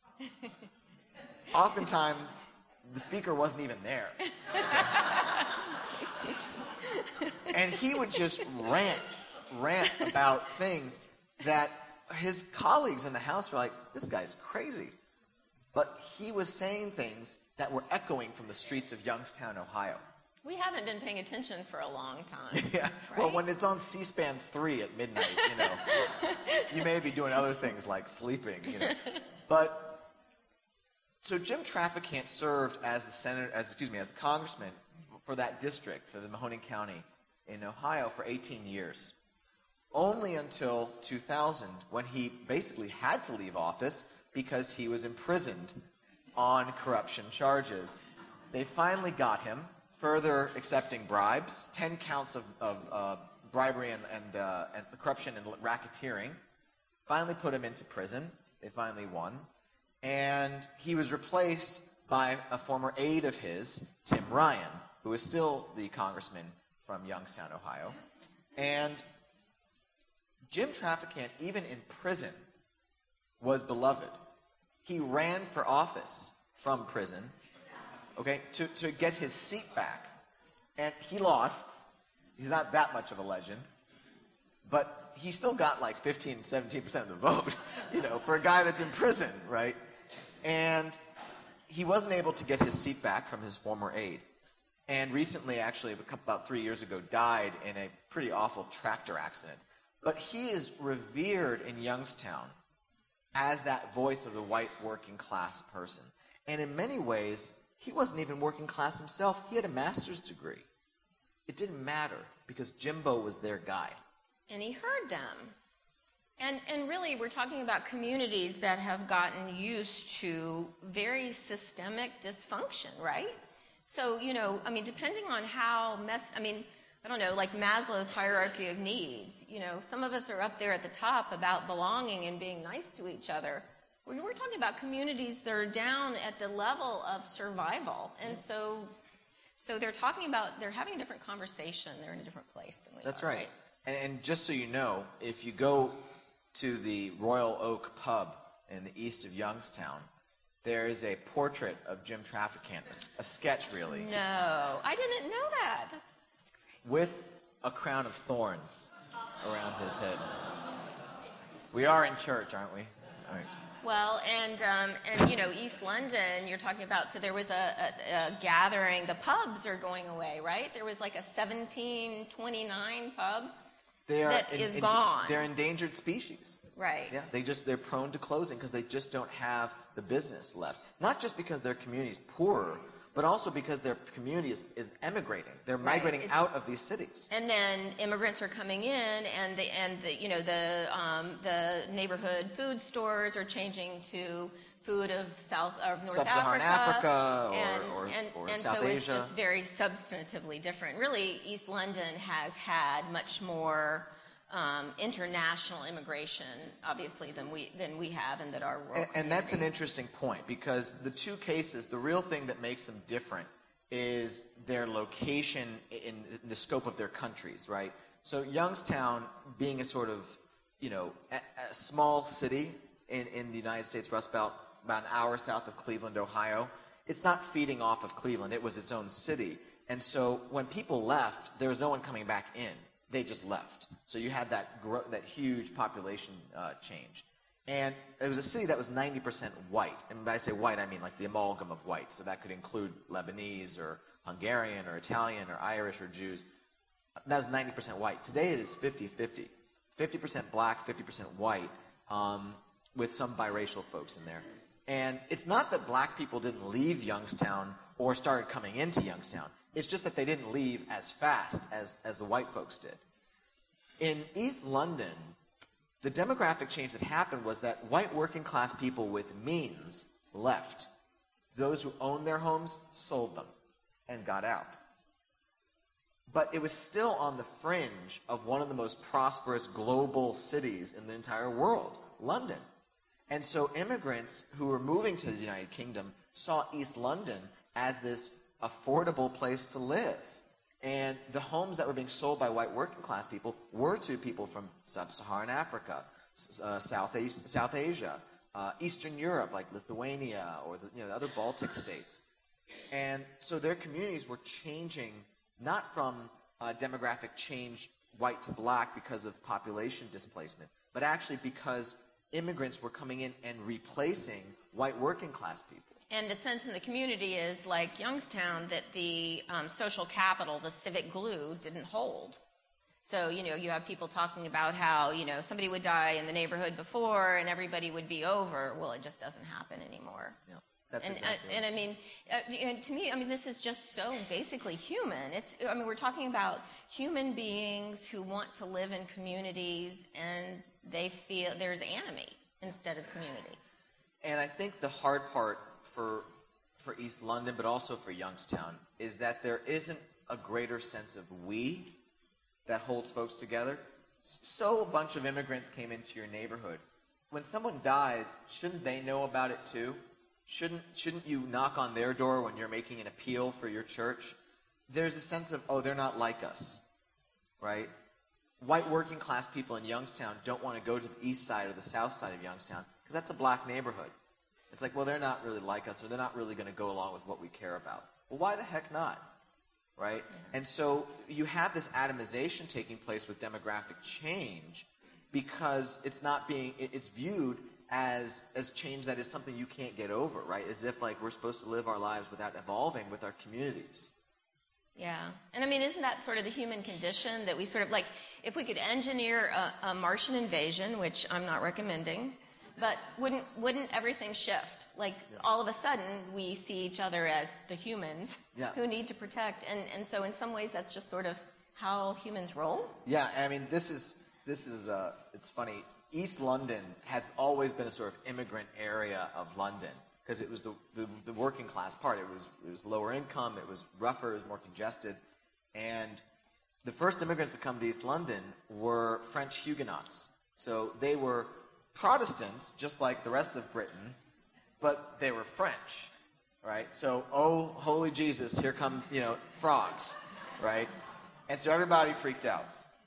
Oftentimes, the speaker wasn't even there. And he would just rant about things that his colleagues in the House were like, this guy's crazy. But he was saying things that were echoing from the streets of Youngstown, Ohio. We haven't been paying attention for a long time. Yeah. Right? Well, when it's on C-SPAN 3 at midnight, you may be doing other things like sleeping. But so Jim Traficant served as the congressman for that district, for the Mahoning County in Ohio, for 18 years. Only until 2000, when he basically had to leave office because he was imprisoned on corruption charges. They finally got him, further accepting bribes, 10 counts of bribery and corruption and racketeering. Finally put him into prison. They finally won. And he was replaced by a former aide of his, Tim Ryan, who is still the congressman from Youngstown, Ohio. And Jim Traficant, even in prison, was beloved. He ran for office from prison, okay, to get his seat back. And he lost. He's not that much of a legend. But he still got like 15, 17% of the vote, for a guy that's in prison, right? And he wasn't able to get his seat back from his former aide. And recently, actually, about 3 years ago, died in a pretty awful tractor accident. But he is revered in Youngstown as that voice of the white working class person. And in many ways, he wasn't even working class himself. He had a master's degree. It didn't matter because Jimbo was their guy. And he heard them. And really, we're talking about communities that have gotten used to very systemic dysfunction, right? So, depending on how I don't know, like Maslow's hierarchy of needs. Some of us are up there at the top about belonging and being nice to each other. We're talking about communities that are down at the level of survival. And so they're having a different conversation. They're in a different place than we are. That's right. And just so you know, if you go to the Royal Oak Pub in the east of Youngstown, there is a portrait of Jim Traficant, a sketch really. No, I didn't know that. With a crown of thorns around his head. We are in church, aren't we? All right. Well, and East London, you're talking about, so there was a gathering. The pubs are going away, right? There was like a 1729 pub that is gone. They're endangered species. Right. Yeah, they're prone to closing because they just don't have the business left. Not just because their community is poorer, but also because their community is emigrating. They're migrating out of these cities. And then immigrants are coming in, and the neighborhood food stores are changing to food of North Sub-Saharan Africa or and South so Asia. it's just very substantively different. Really, East London has had much more international immigration, obviously, than we have, and that our world. And that's an interesting point, because the two cases, the real thing that makes them different is their location in the scope of their countries, right? So Youngstown, being a sort of, a small city in the United States Rust Belt, about an hour south of Cleveland, Ohio, it's not feeding off of Cleveland. It was its own city. And so when people left, there was no one coming back in. They just left. So you had that huge population change. And it was a city that was 90% white. And when I say white, I mean like the amalgam of white. So that could include Lebanese or Hungarian or Italian or Irish or Jews. That was 90% white. Today it is 50-50. 50% black, 50% white, with some biracial folks in there. And it's not that black people didn't leave Youngstown or started coming into Youngstown. It's just that they didn't leave as fast as the white folks did. In East London, the demographic change that happened was that white working class people with means left. Those who owned their homes sold them and got out. But it was still on the fringe of one of the most prosperous global cities in the entire world, London. And so immigrants who were moving to the United Kingdom saw East London as this affordable place to live. And the homes that were being sold by white working class people were to people from Sub-Saharan Africa, South Asia, Eastern Europe, like Lithuania or the other Baltic states. And so their communities were changing, not from demographic change, white to black, because of population displacement, but actually because immigrants were coming in and replacing white working class people. And the sense in the community is, like Youngstown, that the social capital, the civic glue, didn't hold. So, you have people talking about how, somebody would die in the neighborhood before and everybody would be over. Well, it just doesn't happen anymore. Yeah, that's exactly and I mean, and to me, this is just so basically human. We're talking about human beings who want to live in communities and they feel there's enemy instead of community. And I think the hard part for East London, but also for Youngstown, is that there isn't a greater sense of we that holds folks together. So a bunch of immigrants came into your neighborhood. When someone dies, shouldn't they know about it too? Shouldn't you knock on their door when you're making an appeal for your church? There's a sense of, oh, they're not like us, right? White working class people in Youngstown don't want to go to the east side or the south side of Youngstown because that's a black neighborhood. It's like, well, they're not really like us, or they're not really going to go along with what we care about. Well, why the heck not, right? Yeah. And so you have this atomization taking place with demographic change because it's viewed as change that is something you can't get over, right? As if like we're supposed to live our lives without evolving with our communities. Yeah. And isn't that sort of the human condition that we sort of like, if we could engineer a Martian invasion, which I'm not recommending, but wouldn't everything shift? Like all of a sudden we see each other as the humans who need to protect. And so in some ways that's just sort of how humans roll. Yeah. This is it's funny. East London has always been a sort of immigrant area of London because it was the working class part. It was lower income, it was rougher, it was more congested. And the first immigrants to come to East London were French Huguenots. So they were Protestants, just like the rest of Britain, but they were French, right? So, oh, holy Jesus, here come, frogs, right? And so everybody freaked out.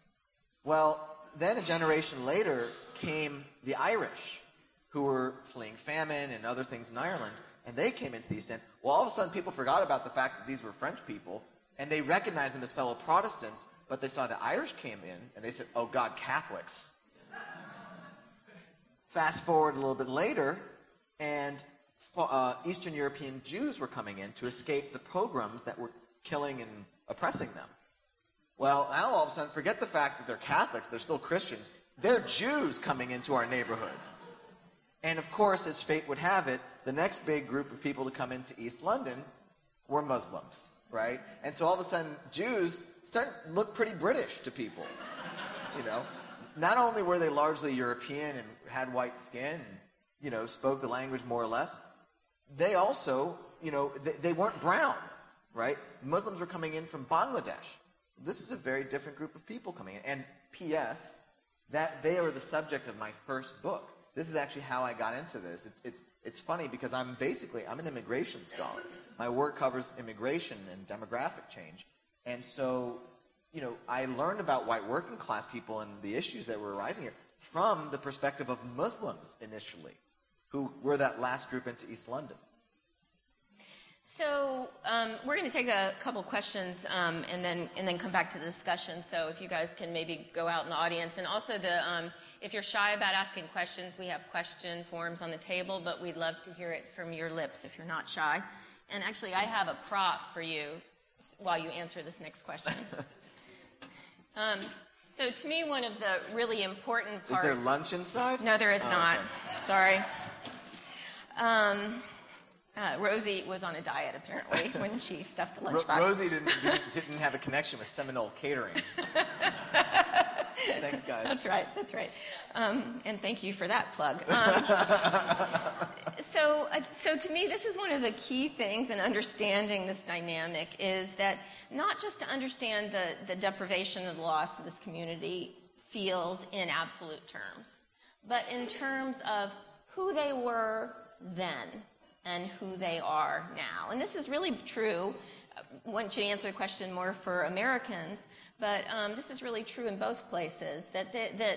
Well, then a generation later came the Irish, who were fleeing famine and other things in Ireland, and they came into the East End. Well, all of a sudden people forgot about the fact that these were French people, and they recognized them as fellow Protestants, but they saw the Irish came in, and they said, oh God, Catholics. Fast forward a little bit later, and Eastern European Jews were coming in to escape the pogroms that were killing and oppressing them. Well, now all of a sudden, forget the fact that they're Catholics, they're still Christians. They're Jews coming into our neighborhood. And of course, as fate would have it, the next big group of people to come into East London were Muslims, right? And so all of a sudden, Jews start to look pretty British to people, you know? Not only were they largely European and had white skin and, you know, spoke the language more or less, they also, you know, they weren't brown, right? Muslims were coming in from Bangladesh. This is a very different group of people coming in. And P.S., that they are the subject of my first book. This is actually how I got into this. It's funny because I'm an immigration scholar. My work covers immigration and demographic change. And so, you know, I learned about white working class people and the issues that were arising here from the perspective of Muslims initially, who were that last group into East London. So we're going to take a couple questions and then come back to the discussion. So if you guys can maybe go out in the audience, and also if you're shy about asking questions, we have question forms on the table, but we'd love to hear it from your lips if you're not shy. And actually, I have a prop for you while you answer this next question. So to me, one of the really important parts... Is there lunch inside? No, there is not. Okay. Sorry. Rosie was on a diet, apparently, when she stuffed the lunchbox. Rosie didn't have a connection with Seminole Catering. Thanks, guys. That's right. And thank you for that plug. So to me, this is one of the key things in understanding this dynamic is that not just to understand the deprivation and the loss that this community feels in absolute terms, but in terms of who they were then and who they are now. And this is really true. I want you to answer the question more for Americans, but this is really true in both places, that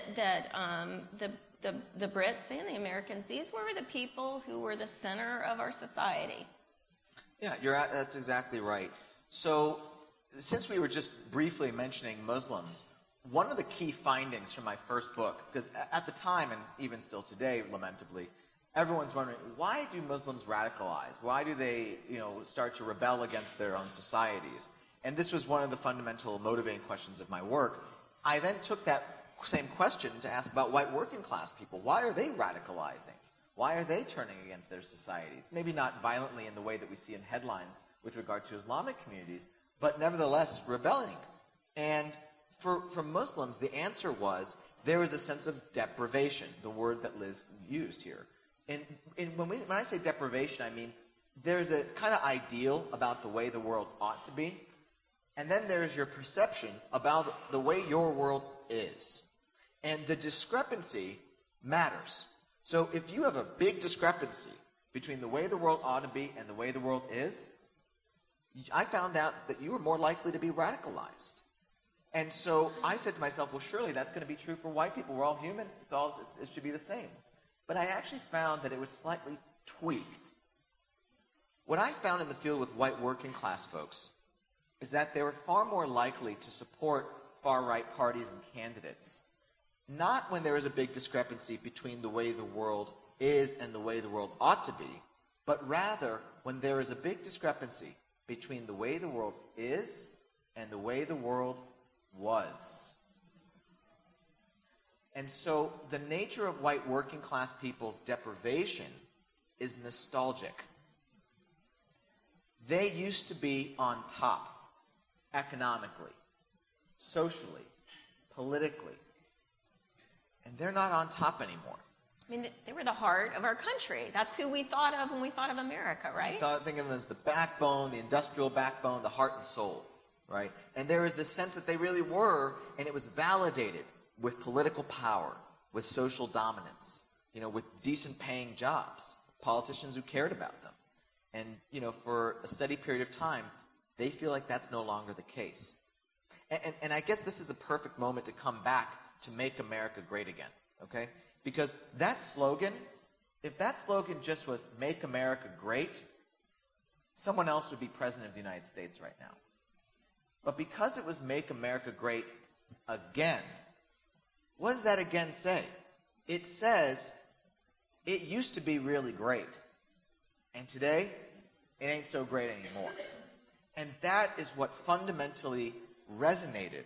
the Brits and the Americans, these were the people who were the center of our society. Yeah, that's exactly right. So since we were just briefly mentioning Muslims, one of the key findings from my first book, because at the time, and even still today, lamentably, everyone's wondering, why do Muslims radicalize? Why do they, start to rebel against their own societies? And this was one of the fundamental motivating questions of my work. I then took that same question to ask about white working class people. Why are they radicalizing? Why are they turning against their societies? Maybe not violently in the way that we see in headlines with regard to Islamic communities, but nevertheless rebelling. And for Muslims, the answer was there was a sense of deprivation, the word that Liz used here. And when I say deprivation, I mean there's a kind of ideal about the way the world ought to be, and then there's your perception about the way your world is. And the discrepancy matters. So if you have a big discrepancy between the way the world ought to be and the way the world is, I found out that you are more likely to be radicalized. And so I said to myself, well, surely that's going to be true for white people. We're all human. It should be the same. But I actually found that it was slightly tweaked. What I found in the field with white working class folks is that they were far more likely to support far-right parties and candidates, not when there is a big discrepancy between the way the world is and the way the world ought to be, but rather when there is a big discrepancy between the way the world is and the way the world was. And so the nature of white working class people's deprivation is nostalgic. They used to be on top economically, socially, politically. And they're not on top anymore. I mean, they were the heart of our country. That's who we thought of when we thought of America, right? Think of them as the backbone, the industrial backbone, the heart and soul, right? And there is this sense that they really were, and it was validated with political power, with social dominance, with decent paying jobs, politicians who cared about them. And, for a steady period of time, they feel like that's no longer the case. And I guess this is a perfect moment to come back to Make America Great Again, okay? Because that slogan, if that slogan just was Make America Great, someone else would be president of the United States right now. But because it was Make America Great Again, what does that again say? It says it used to be really great, and today it ain't so great anymore. And that is what fundamentally resonated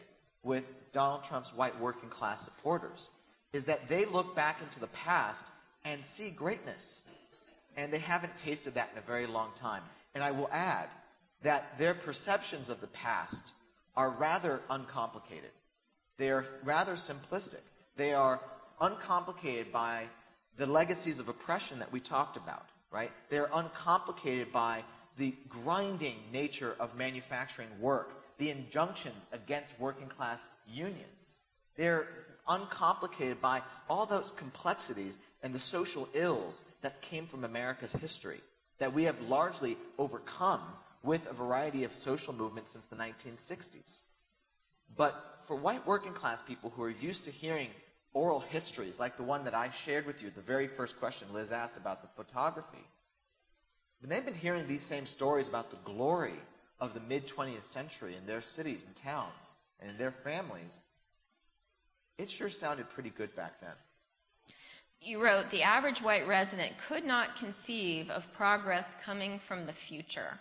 with Donald Trump's white working class supporters is that they look back into the past and see greatness. And they haven't tasted that in a very long time. And I will add that their perceptions of the past are rather uncomplicated. They're rather simplistic. They are uncomplicated by the legacies of oppression that we talked about, right? They're uncomplicated by the grinding nature of manufacturing work, the injunctions against working class unions. They're uncomplicated by all those complexities and the social ills that came from America's history that we have largely overcome with a variety of social movements since the 1960s. But for white working class people who are used to hearing oral histories like the one that I shared with you, the very first question Liz asked about the photography, when they've been hearing these same stories about the glory of the mid-20th century in their cities and towns and in their families, it sure sounded pretty good back then. You wrote, the average white resident could not conceive of progress coming from the future.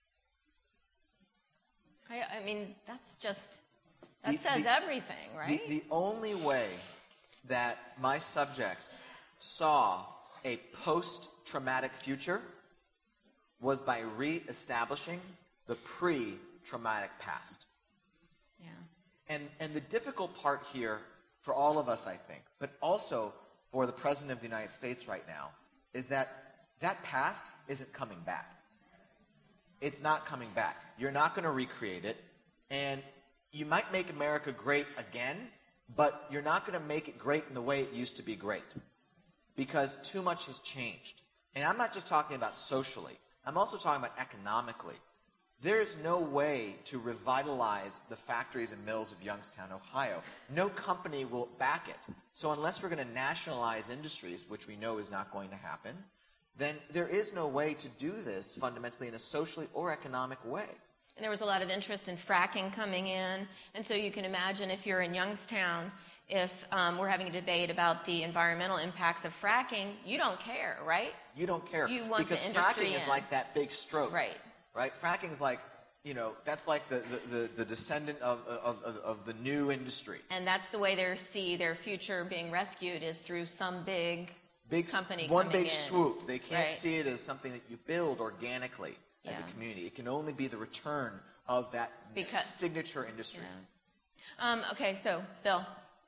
I mean, that's just, that says everything, right? The only way that my subjects saw a post-traumatic future was by re-establishing the pre-traumatic past. Yeah. And the difficult part here for all of us, I think, but also for the President of the United States right now, is that that past isn't coming back. It's not coming back. You're not going to recreate it, and you might make America great again, but you're not going to make it great in the way it used to be great, because too much has changed. And I'm not just talking about socially. I'm also talking about economically. There is no way to revitalize the factories and mills of Youngstown, Ohio. No company will back it. So unless we're going to nationalize industries, which we know is not going to happen, then there is no way to do this fundamentally in a socially or economic way. And there was a lot of interest in fracking coming in. And so you can imagine if you're in Youngstown, if we're having a debate about the environmental impacts of fracking, you don't care, right? You don't care. You want because the industry fracking is like that big stroke. Right. Right? Fracking is like, you know, that's like the descendant of the new industry. And that's the way they see their future being rescued, is through some big company one coming big in. swoop. They can't Right. see it as something that you build organically as a Yeah. community. It can only be the return of that signature industry. Yeah. Okay, so Bill.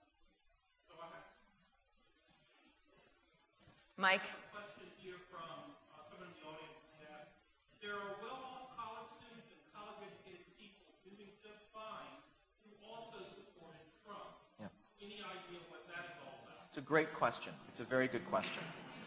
Mike. Question here from someone in the audience that there are well-off college students and college-educated people doing just fine who also supported Trump. Yeah. Any idea what that is all about? It's a great question. It's a very good question.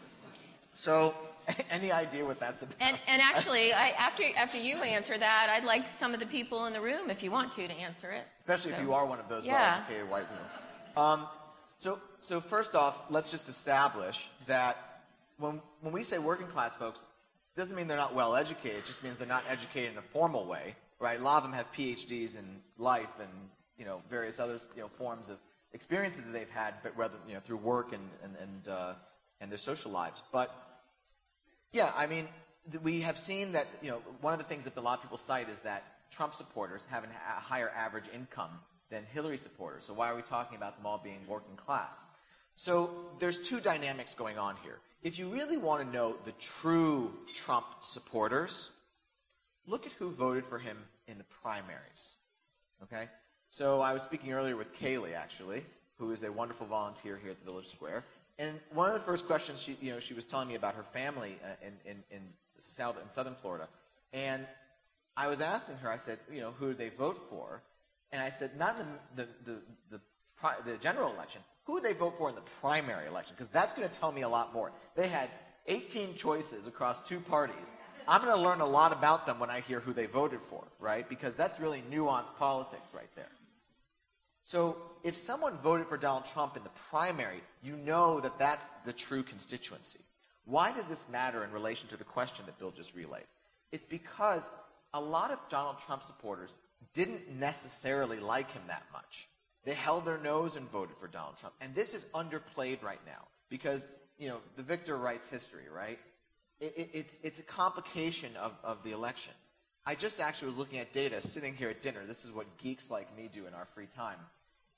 So, any idea what that's about? And actually, after you answer that, I'd like some of the people in the room, if you want to answer it. Especially if you are one of those Yeah. well-educated white people. So first off, let's just establish that when we say working class folks, it doesn't mean they're not well-educated. It just means they're not educated in a formal way, right? A lot of them have PhDs in life and, you know, various other, you know, forms of experiences that they've had, but rather, you know, through work and their social lives. But yeah, I mean, we have seen that, you know, one of the things that a lot of people cite is that Trump supporters have a higher average income than Hillary supporters. So why are we talking about them all being working class? So there's two dynamics going on here. If you really want to know the true Trump supporters, look at who voted for him in the primaries. Okay? So I was speaking earlier with Kaylee, actually, who is a wonderful volunteer here at the Village Square. And one of the first questions she was telling me about her family in southern Florida. And I was asking her, I said, you know, who did they vote for? And I said, not in the general election. Who would they vote for in the primary election? Because that's going to tell me a lot more. They had 18 choices across two parties. I'm going to learn a lot about them when I hear who they voted for, right? Because that's really nuanced politics right there. So if someone voted for Donald Trump in the primary, you know that that's the true constituency. Why does this matter in relation to the question that Bill just relayed? It's because a lot of Donald Trump supporters didn't necessarily like him that much. They held their nose and voted for Donald Trump. And this is underplayed right now because, you know, the victor writes history, right? It's a complication of the election. I just actually was looking at data sitting here at dinner. This is what geeks like me do in our free time.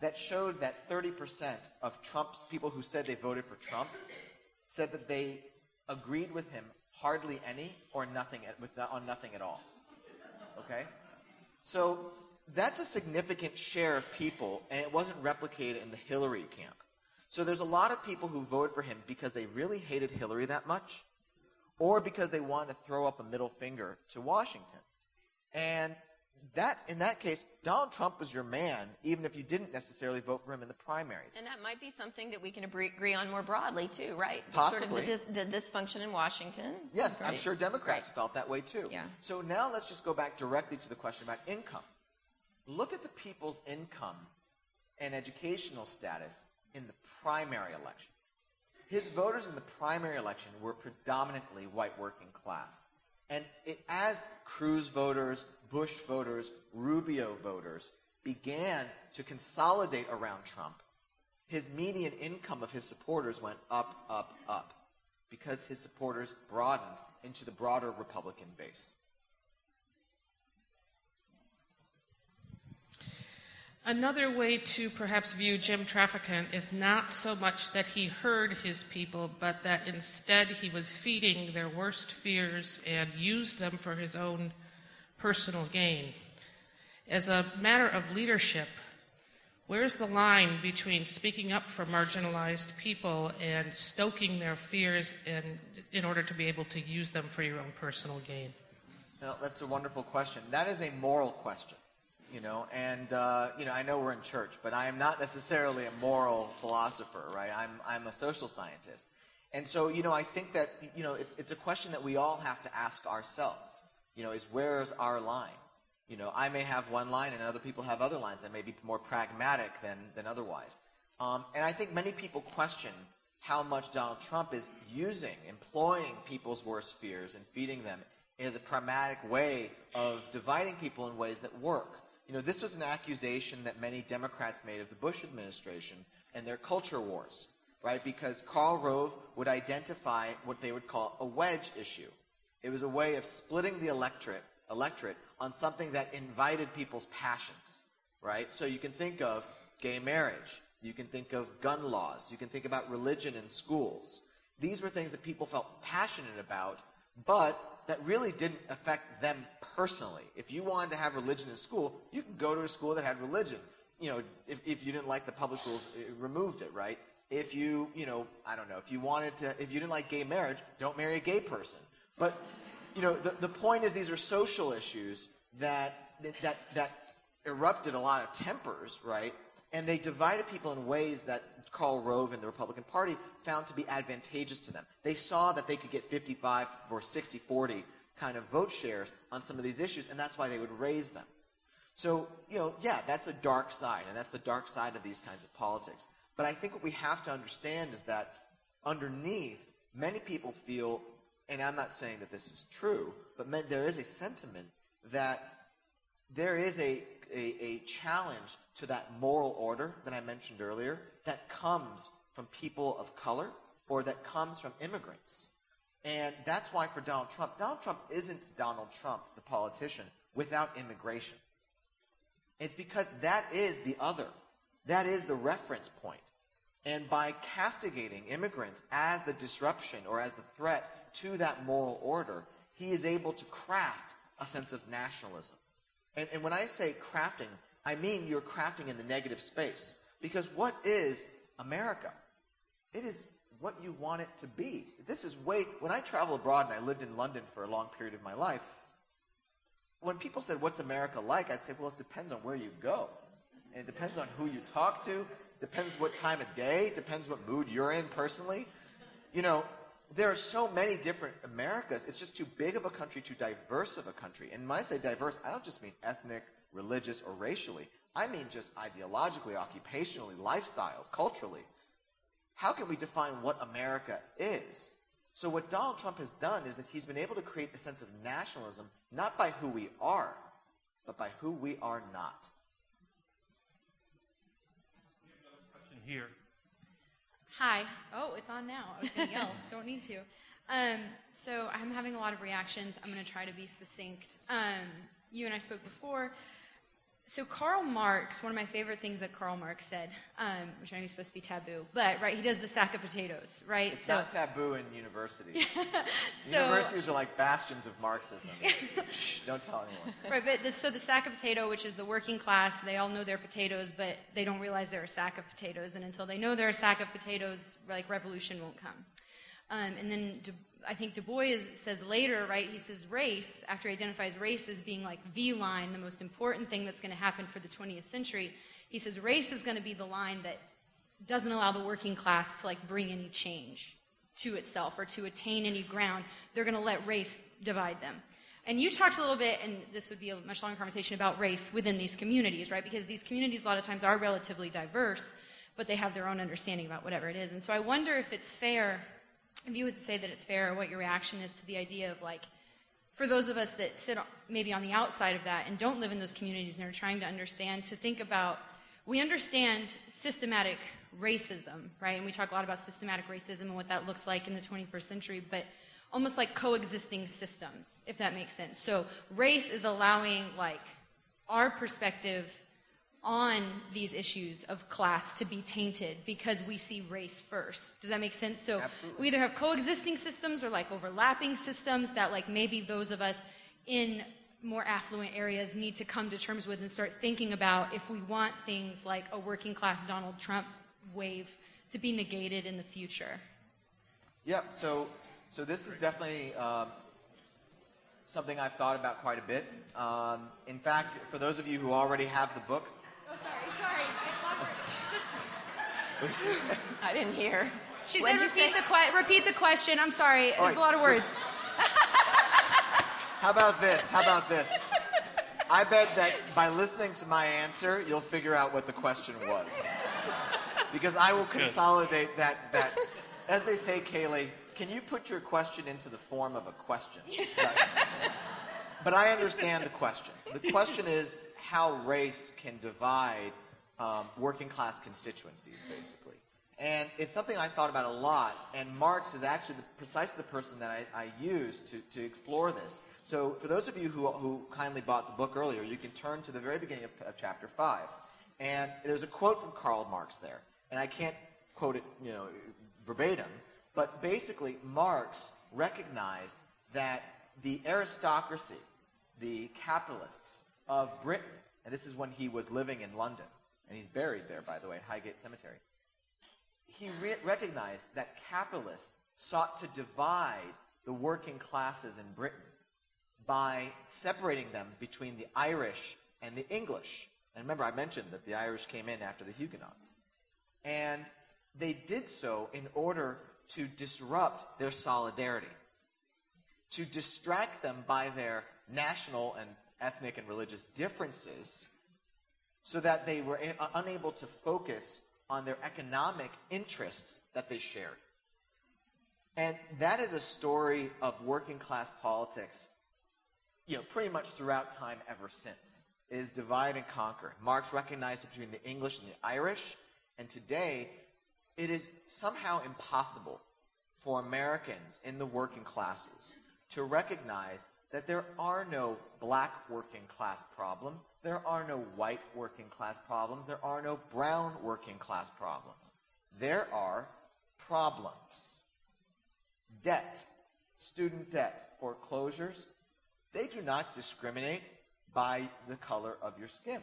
that showed that 30% of Trump's people who said they voted for Trump said that they agreed with him hardly any or nothing on nothing at all. Okay? So that's a significant share of people, and it wasn't replicated in the Hillary camp. So there's a lot of people who voted for him because they really hated Hillary that much, or because they wanted to throw up a middle finger to Washington. And that, in that case, Donald Trump was your man, even if you didn't necessarily vote for him in the primaries. And that might be something that we can agree on more broadly, too, right? Possibly. Sort of the dysfunction in Washington. Yes, right? I'm sure Democrats felt that way, too. Yeah. So now let's just go back directly to the question about income. Look at the people's income and educational status in the primary election. His voters in the primary election were predominantly white working class. And as Cruz voters, Bush voters, Rubio voters began to consolidate around Trump, his median income of his supporters went up, up, up, because his supporters broadened into the broader Republican base. Another way to perhaps view Jim Traficant is not so much that he heard his people, but that instead he was feeding their worst fears and used them for his own personal gain. As a matter of leadership, where's the line between speaking up for marginalized people and stoking their fears in order to be able to use them for your own personal gain? Well, that's a wonderful question. That is a moral question. I know we're in church, but I am not necessarily a moral philosopher, right? I'm a social scientist. And so, I think that, it's a question that we all have to ask ourselves, is where's our line? I may have one line and other people have other lines that may be more pragmatic than otherwise. And I think many people question how much Donald Trump is employing people's worst fears and feeding them as a pragmatic way of dividing people in ways that work. This was an accusation that many Democrats made of the Bush administration and their culture wars, right? Because Karl Rove would identify what they would call a wedge issue. It was a way of splitting the electorate on something that invited people's passions, right? So you can think of gay marriage. You can think of gun laws. You can think about religion in schools. These were things that people felt passionate about, but that really didn't affect them personally. If you wanted to have religion in school, you could go to a school that had religion. If you didn't like the public schools, it removed it, right? If you didn't like gay marriage, don't marry a gay person. But, the point is these are social issues that erupted a lot of tempers, right? And they divided people in ways that Karl Rove and the Republican Party found to be advantageous to them. They saw that they could get 55 or 60-40 kind of vote shares on some of these issues, and that's why they would raise them. So, that's a dark side, and that's the dark side of these kinds of politics. But I think what we have to understand is that underneath, many people feel, and I'm not saying that this is true, but there is a sentiment that there is a challenge to that moral order that I mentioned earlier that comes from people of color or that comes from immigrants. And that's why for Donald Trump isn't Donald Trump, the politician, without immigration. It's because that is the other. That is the reference point. And by castigating immigrants as the disruption or as the threat to that moral order, he is able to craft a sense of nationalism. And when I say crafting, I mean you're crafting in the negative space. Because what is America? It is what you want it to be. When I travel abroad, and I lived in London for a long period of my life, when people said, what's America like? I'd say, well, it depends on where you go. And it depends on who you talk to. Depends what time of day. Depends what mood you're in personally. There are so many different Americas. It's just too big of a country, too diverse of a country. And when I say diverse, I don't just mean ethnic, religious, or racially. I mean just ideologically, occupationally, lifestyles, culturally. How can we define what America is? So what Donald Trump has done is that he's been able to create a sense of nationalism, not by who we are, but by who we are not. Question here. Hi. Oh, it's on now. I was going to yell. Don't need to. So I'm having a lot of reactions. I'm going to try to be succinct. You and I spoke before. So Karl Marx, one of my favorite things that Karl Marx said, which I know is supposed to be taboo, but right, he does the sack of potatoes, right? It's not taboo in universities. So, Universities are like bastions of Marxism. Shh, don't tell anyone. right, but so the sack of potato, which is the working class, they all know they're potatoes, but they don't realize they're a sack of potatoes, and until they know they're a sack of potatoes, like revolution won't come. And then I think Du Bois says later, right, he says race, after he identifies race as being like the line, the most important thing that's going to happen for the 20th century, he says race is going to be the line that doesn't allow the working class to like bring any change to itself or to attain any ground. They're going to let race divide them. And you talked a little bit, and this would be a much longer conversation about race within these communities, right, because these communities a lot of times are relatively diverse, but they have their own understanding about whatever it is. And so I wonder if it's fair, if you would say that it's fair, or what your reaction is to the idea of, like, for those of us that sit maybe on the outside of that and don't live in those communities and are trying to understand, to think about, we understand systematic racism, right? And we talk a lot about systematic racism and what that looks like in the 21st century, but almost like coexisting systems, if that makes sense. So race is allowing, like, our perspective on these issues of class to be tainted because we see race first. Does that make sense? So Absolutely. We either have coexisting systems or like overlapping systems that like maybe those of us in more affluent areas need to come to terms with and start thinking about if we want things like a working class Donald Trump wave to be negated in the future. Yep. So this is definitely something I've thought about quite a bit. In fact, for those of you who already have the book, Sorry. I didn't hear. She What'd said you say? repeat the question. I'm sorry. It's right. a lot of words. How about this? I bet that by listening to my answer, you'll figure out what the question was. Because I will consolidate that. As they say, Kaylee, can you put your question into the form of a question? But I understand the question. The question is how race can divide working class constituencies, basically. And it's something I thought about a lot, and Marx is actually precisely the person that I used to explore this. So for those of you who kindly bought the book earlier, you can turn to the very beginning of chapter 5. And there's a quote from Karl Marx there. And I can't quote it, verbatim, but basically Marx recognized that the aristocracy, the capitalists of Britain, and this is when he was living in London, and he's buried there, by the way, at Highgate Cemetery. He recognized that capitalists sought to divide the working classes in Britain by separating them between the Irish and the English. And remember, I mentioned that the Irish came in after the Huguenots. And they did so in order to disrupt their solidarity, to distract them by their national and ethnic and religious differences so that they were unable to focus on their economic interests that they shared. And that is a story of working class politics, pretty much throughout time ever since. It is divide and conquer. Marx recognized it between the English and the Irish, and today it is somehow impossible for Americans in the working classes to recognize that there are no black working class problems, there are no white working class problems, there are no brown working class problems. There are problems. Debt, student debt, foreclosures, they do not discriminate by the color of your skin.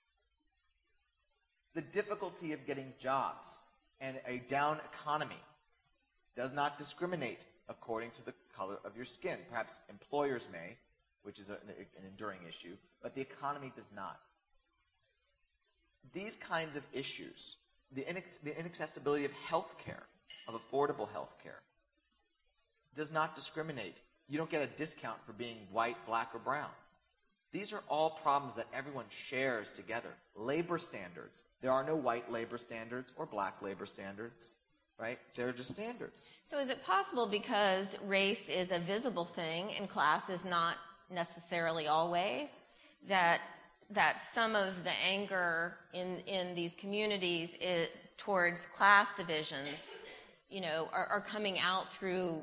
The difficulty of getting jobs and a down economy does not discriminate according to the color of your skin. Perhaps employers may, which is an enduring issue, but the economy does not. These kinds of issues, the inaccessibility of health care, of affordable health care, does not discriminate. You don't get a discount for being white, black, or brown. These are all problems that everyone shares together. Labor standards. There are no white labor standards or black labor standards, right? They're just standards. So is it possible, because race is a visible thing and class is not necessarily always, that some of the anger in these communities towards class divisions, are coming out through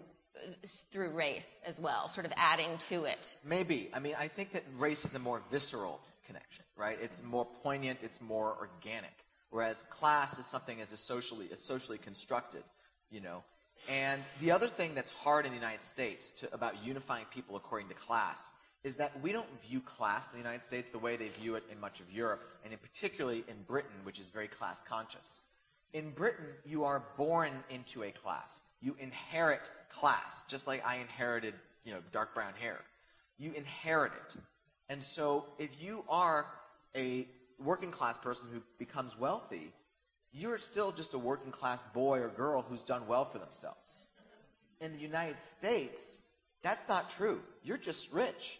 race as well, sort of adding to it? Maybe. I mean, I think that race is a more visceral connection, right? It's more poignant, it's more organic. Whereas class is something as socially constructed, you know. And the other thing that's hard in the United States about unifying people according to class is that we don't view class in the United States the way they view it in much of Europe, and in particularly in Britain, which is very class conscious. In Britain, you are born into a class. You inherit class, just like I inherited, you know, dark brown hair. You inherit it. And so if you are a working class person who becomes wealthy, you're still just a working class boy or girl who's done well for themselves. In the United States, that's not true. You're just rich.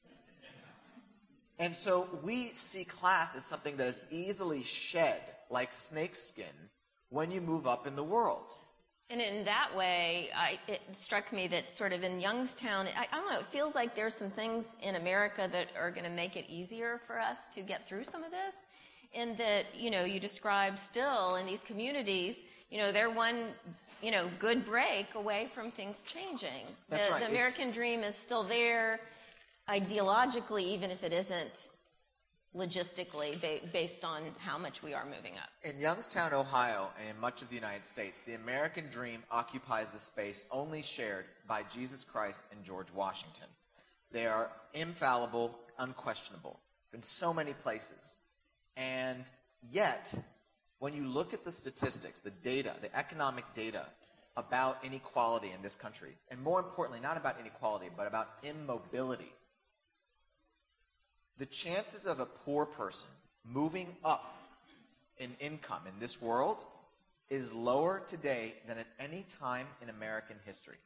And so we see class as something that is easily shed, like snakeskin, when you move up in the world. And in that way, it struck me that sort of in Youngstown, I don't know, it feels like there's some things in America that are going to make it easier for us to get through some of this. In that, you know, you describe still in these communities, you know, they're one, you know, good break away from things changing. That's right. The American dream is still there ideologically, even if it isn't logistically based on how much we are moving up. In Youngstown, Ohio, and in much of the United States, the American dream occupies the space only shared by Jesus Christ and George Washington. They are infallible, unquestionable in so many places. And yet, when you look at the statistics, the data, the economic data about inequality in this country, and more importantly, not about inequality, but about immobility, the chances of a poor person moving up in income in this world is lower today than at any time in American history.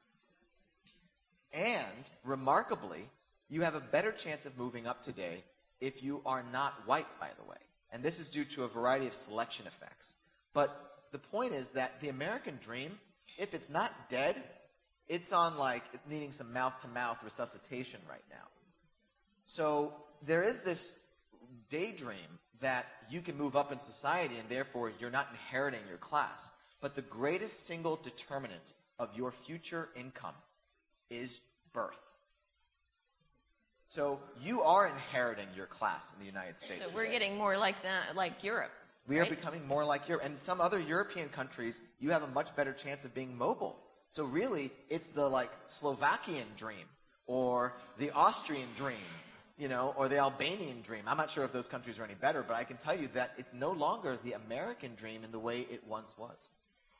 And, remarkably, you have a better chance of moving up today if you are not white, by the way. And this is due to a variety of selection effects. But the point is that the American dream, if it's not dead, it's on like needing some mouth-to-mouth resuscitation right now. So there is this daydream that you can move up in society and therefore you're not inheriting your class. But the greatest single determinant of your future income is birth. So you are inheriting your class in the United States. So we're getting more like that, like Europe. We are becoming more like Europe. And some other European countries, you have a much better chance of being mobile. So really, it's the like Slovakian dream or the Austrian dream, you know, or the Albanian dream. I'm not sure if those countries are any better, but I can tell you that it's no longer the American dream in the way it once was.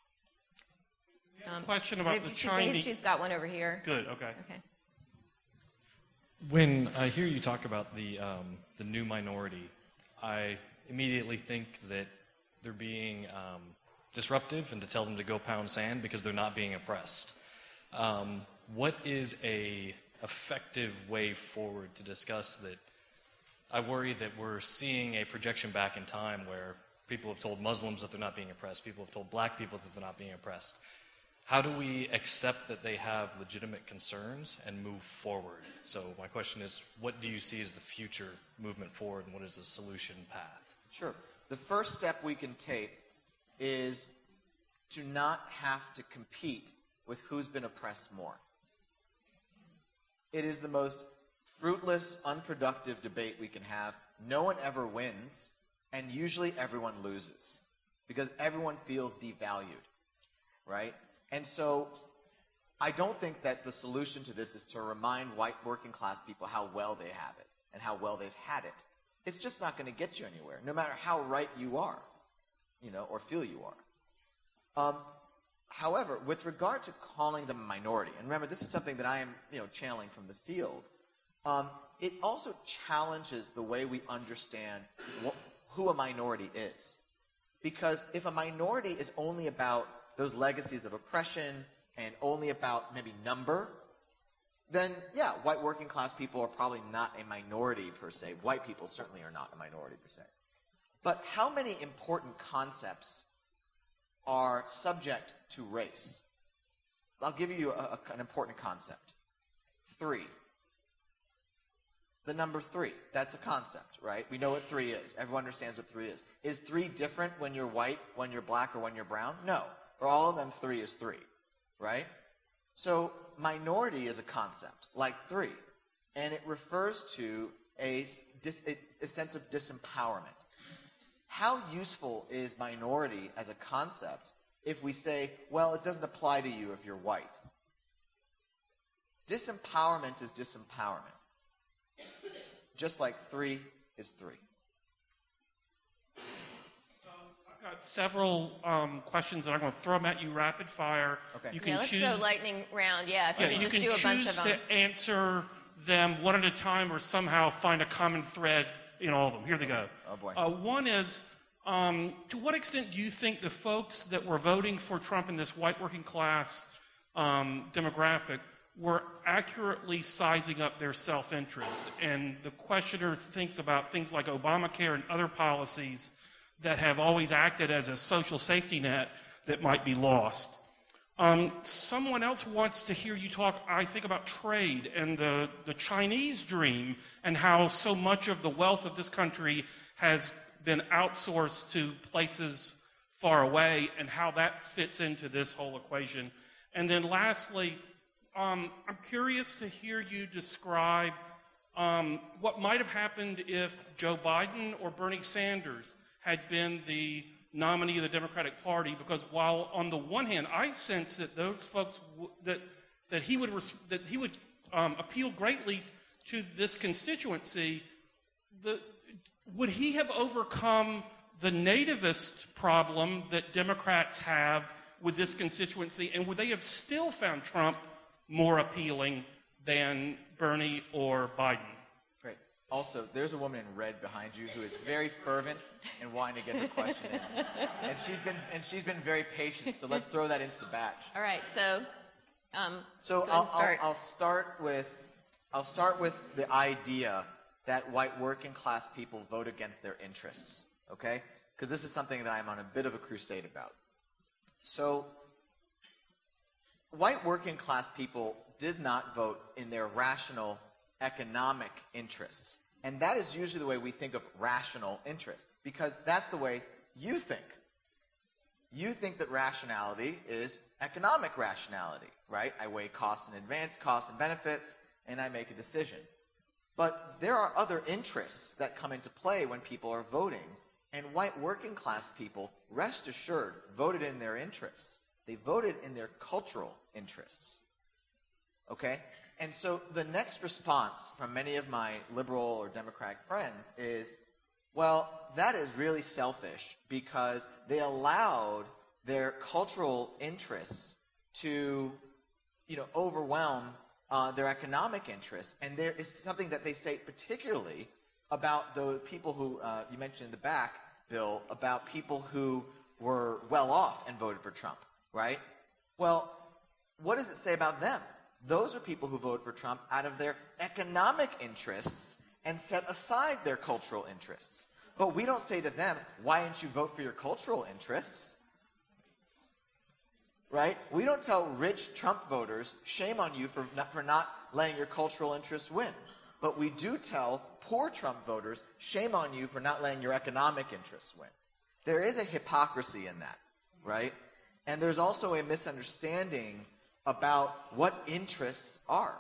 Question about the Chinese. She's got one over here. Good. Okay. Okay. When I hear you talk about the new minority, I immediately think that they're being disruptive and to tell them to go pound sand because they're not being oppressed. What is a effective way forward to discuss that? I worry that we're seeing a projection back in time where people have told Muslims that they're not being oppressed, people have told black people that they're not being oppressed. How do we accept that they have legitimate concerns and move forward? So my question is, what do you see as the future movement forward, and what is the solution path? Sure. The first step we can take is to not have to compete with who's been oppressed more. It is the most fruitless, unproductive debate we can have. No one ever wins, and usually everyone loses because everyone feels devalued, right? And so I don't think that the solution to this is to remind white working class people how well they have it and how well they've had it. It's just not going to get you anywhere, no matter how right you are, you know, or feel you are. However, with regard to calling them a minority, and remember, this is something that I am, you know, channeling from the field, it also challenges the way we understand who a minority is. Because if a minority is only about those legacies of oppression and only about maybe number, then, yeah, white working class people are probably not a minority per se. White people certainly are not a minority per se. But how many important concepts are subject to race? I'll give you an important concept. 3. The number 3. That's a concept, right? We know what 3 is. Everyone understands what 3 is. Is 3 different when you're white, when you're black, or when you're brown? No. For all of them, 3 is 3, right? So minority is a concept, like 3, and it refers to a sense of disempowerment. How useful is minority as a concept if we say, well, it doesn't apply to you if you're white? Disempowerment is disempowerment. Just like 3 is 3. I've got several questions, and I'm going to throw them at you rapid fire. Okay. You can let's choose. go lightning round. Yeah, if you can You just can do a bunch choose of them. to answer them one at a time, or somehow find a common thread in all of them. Here they go. Oh, boy. One is, to what extent do you think the folks that were voting for Trump in this white working class demographic were accurately sizing up their self-interest? And the questioner thinks about things like Obamacare and other policies that have always acted as a social safety net that might be lost. Someone else wants to hear you talk, I think, about trade and the Chinese dream and how so much of the wealth of this country has been outsourced to places far away and how that fits into this whole equation. And then lastly, I'm curious to hear you describe what might have happened if Joe Biden or Bernie Sanders had been the nominee of the Democratic Party, because while on the one hand I sense that those folks that he would appeal greatly to this constituency, would he have overcome the nativist problem that Democrats have with this constituency, and would they have still found Trump more appealing than Bernie or Biden? Great. Also, there's a woman in red behind you who is very fervent and wanting to get her question in, and she's been very patient. So let's throw that into the batch. All right, so So go ahead and start. I'll start with the idea that white working class people vote against their interests. Okay, because this is something that I'm on a bit of a crusade about. So, white working class people did not vote in their rational economic interests. And that is usually the way we think of rational interests, because that's the way you think. You think that rationality is economic rationality, right? I weigh costs and benefits, and I make a decision. But there are other interests that come into play when people are voting. And white working class people, rest assured, voted in their interests. They voted in their cultural interests. Okay? And so the next response from many of my liberal or Democratic friends is, well, that is really selfish because they allowed their cultural interests to, overwhelm their economic interests. And there is something that they say particularly about the people who, you mentioned in the back, Bill, about people who were well off and voted for Trump, right? Well, what does it say about them? Those are people who vote for Trump out of their economic interests and set aside their cultural interests. But we don't say to them, why didn't you vote for your cultural interests? Right? We don't tell rich Trump voters, shame on you for not letting your cultural interests win. But we do tell poor Trump voters, shame on you for not letting your economic interests win. There is a hypocrisy in that, right? And there's also a misunderstanding about what interests are.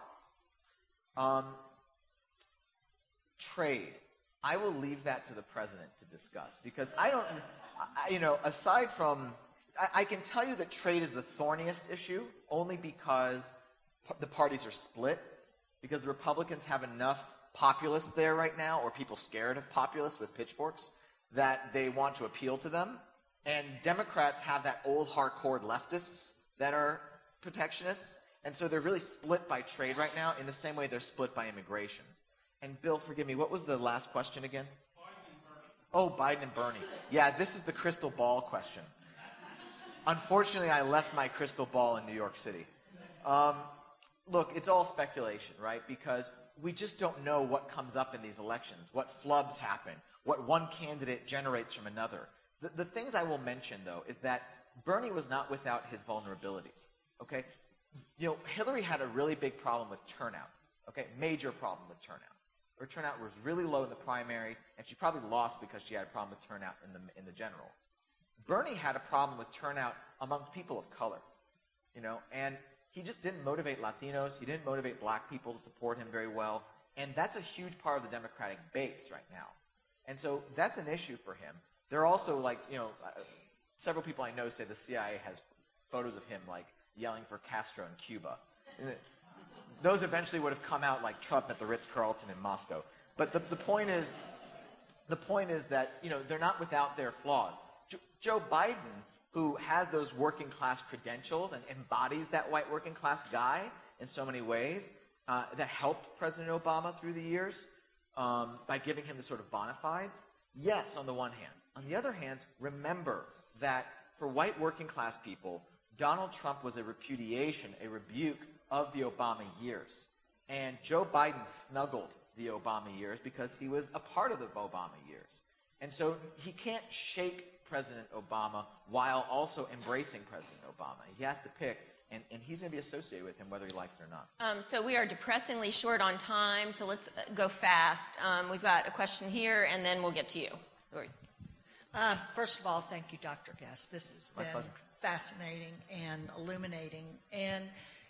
Trade. I will leave that to the president to discuss because aside from, I can tell you that trade is the thorniest issue only because the parties are split, because the Republicans have enough populists there right now, or people scared of populists with pitchforks, that they want to appeal to them. And Democrats have that old hardcore leftists that are protectionists. And so they're really split by trade right now in the same way they're split by immigration. And Bill, forgive me, what was the last question again? Biden and Bernie. Oh, Biden and Bernie. Yeah, this is the crystal ball question. Unfortunately, I left my crystal ball in New York City. Look, it's all speculation, right? Because we just don't know what comes up in these elections, what flubs happen, what one candidate generates from another. The things I will mention, though, is that Bernie was not without his vulnerabilities, okay? Hillary had a really big problem with turnout, okay? Major problem with turnout. Her turnout was really low in the primary, and she probably lost because she had a problem with turnout in the general. Bernie had a problem with turnout among people of color, and he just didn't motivate Latinos. He didn't motivate black people to support him very well. And that's a huge part of the Democratic base right now. And so that's an issue for him. There are also, like, several people I know say the CIA has photos of him, like, yelling for Castro in Cuba. Those eventually would have come out like Trump at the Ritz-Carlton in Moscow. But the point is that, they're not without their flaws. Joe Biden, who has those working class credentials and embodies that white working class guy in so many ways, that helped President Obama through the years by giving him the sort of bona fides. Yes, on the one hand. On the other hand, remember that for white working class people, Donald Trump was a repudiation, a rebuke of the Obama years. And Joe Biden snuggled the Obama years because he was a part of the Obama years. And so he can't shake President Obama while also embracing President Obama. He has to pick, and he's going to be associated with him whether he likes it or not. So we are depressingly short on time, so let's go fast. We've got a question here, and then we'll get to you. First of all, thank you, Dr. Guest. This has been fascinating and illuminating. And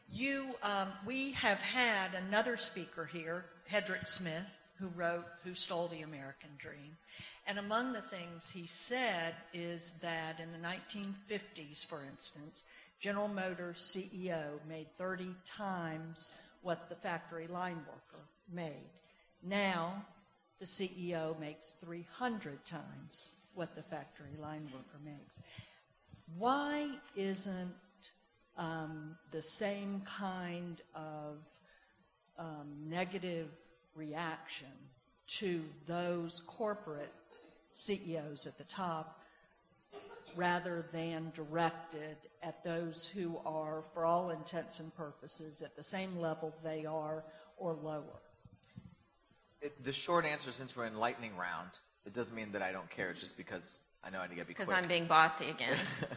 we have had another speaker here, Hedrick Smith, who stole the American dream. And among the things he said is that in the 1950s, for instance, General Motors CEO made 30 times what the factory line worker made. Now, the CEO makes 300 times what the factory line worker makes. Why isn't the same kind of negative reaction to those corporate CEOs at the top rather than directed at those who are, for all intents and purposes, at the same level they are or lower? The short answer, since we're in lightning round, it doesn't mean that I don't care. It's just because I know I need to be quick. Because I'm being bossy again.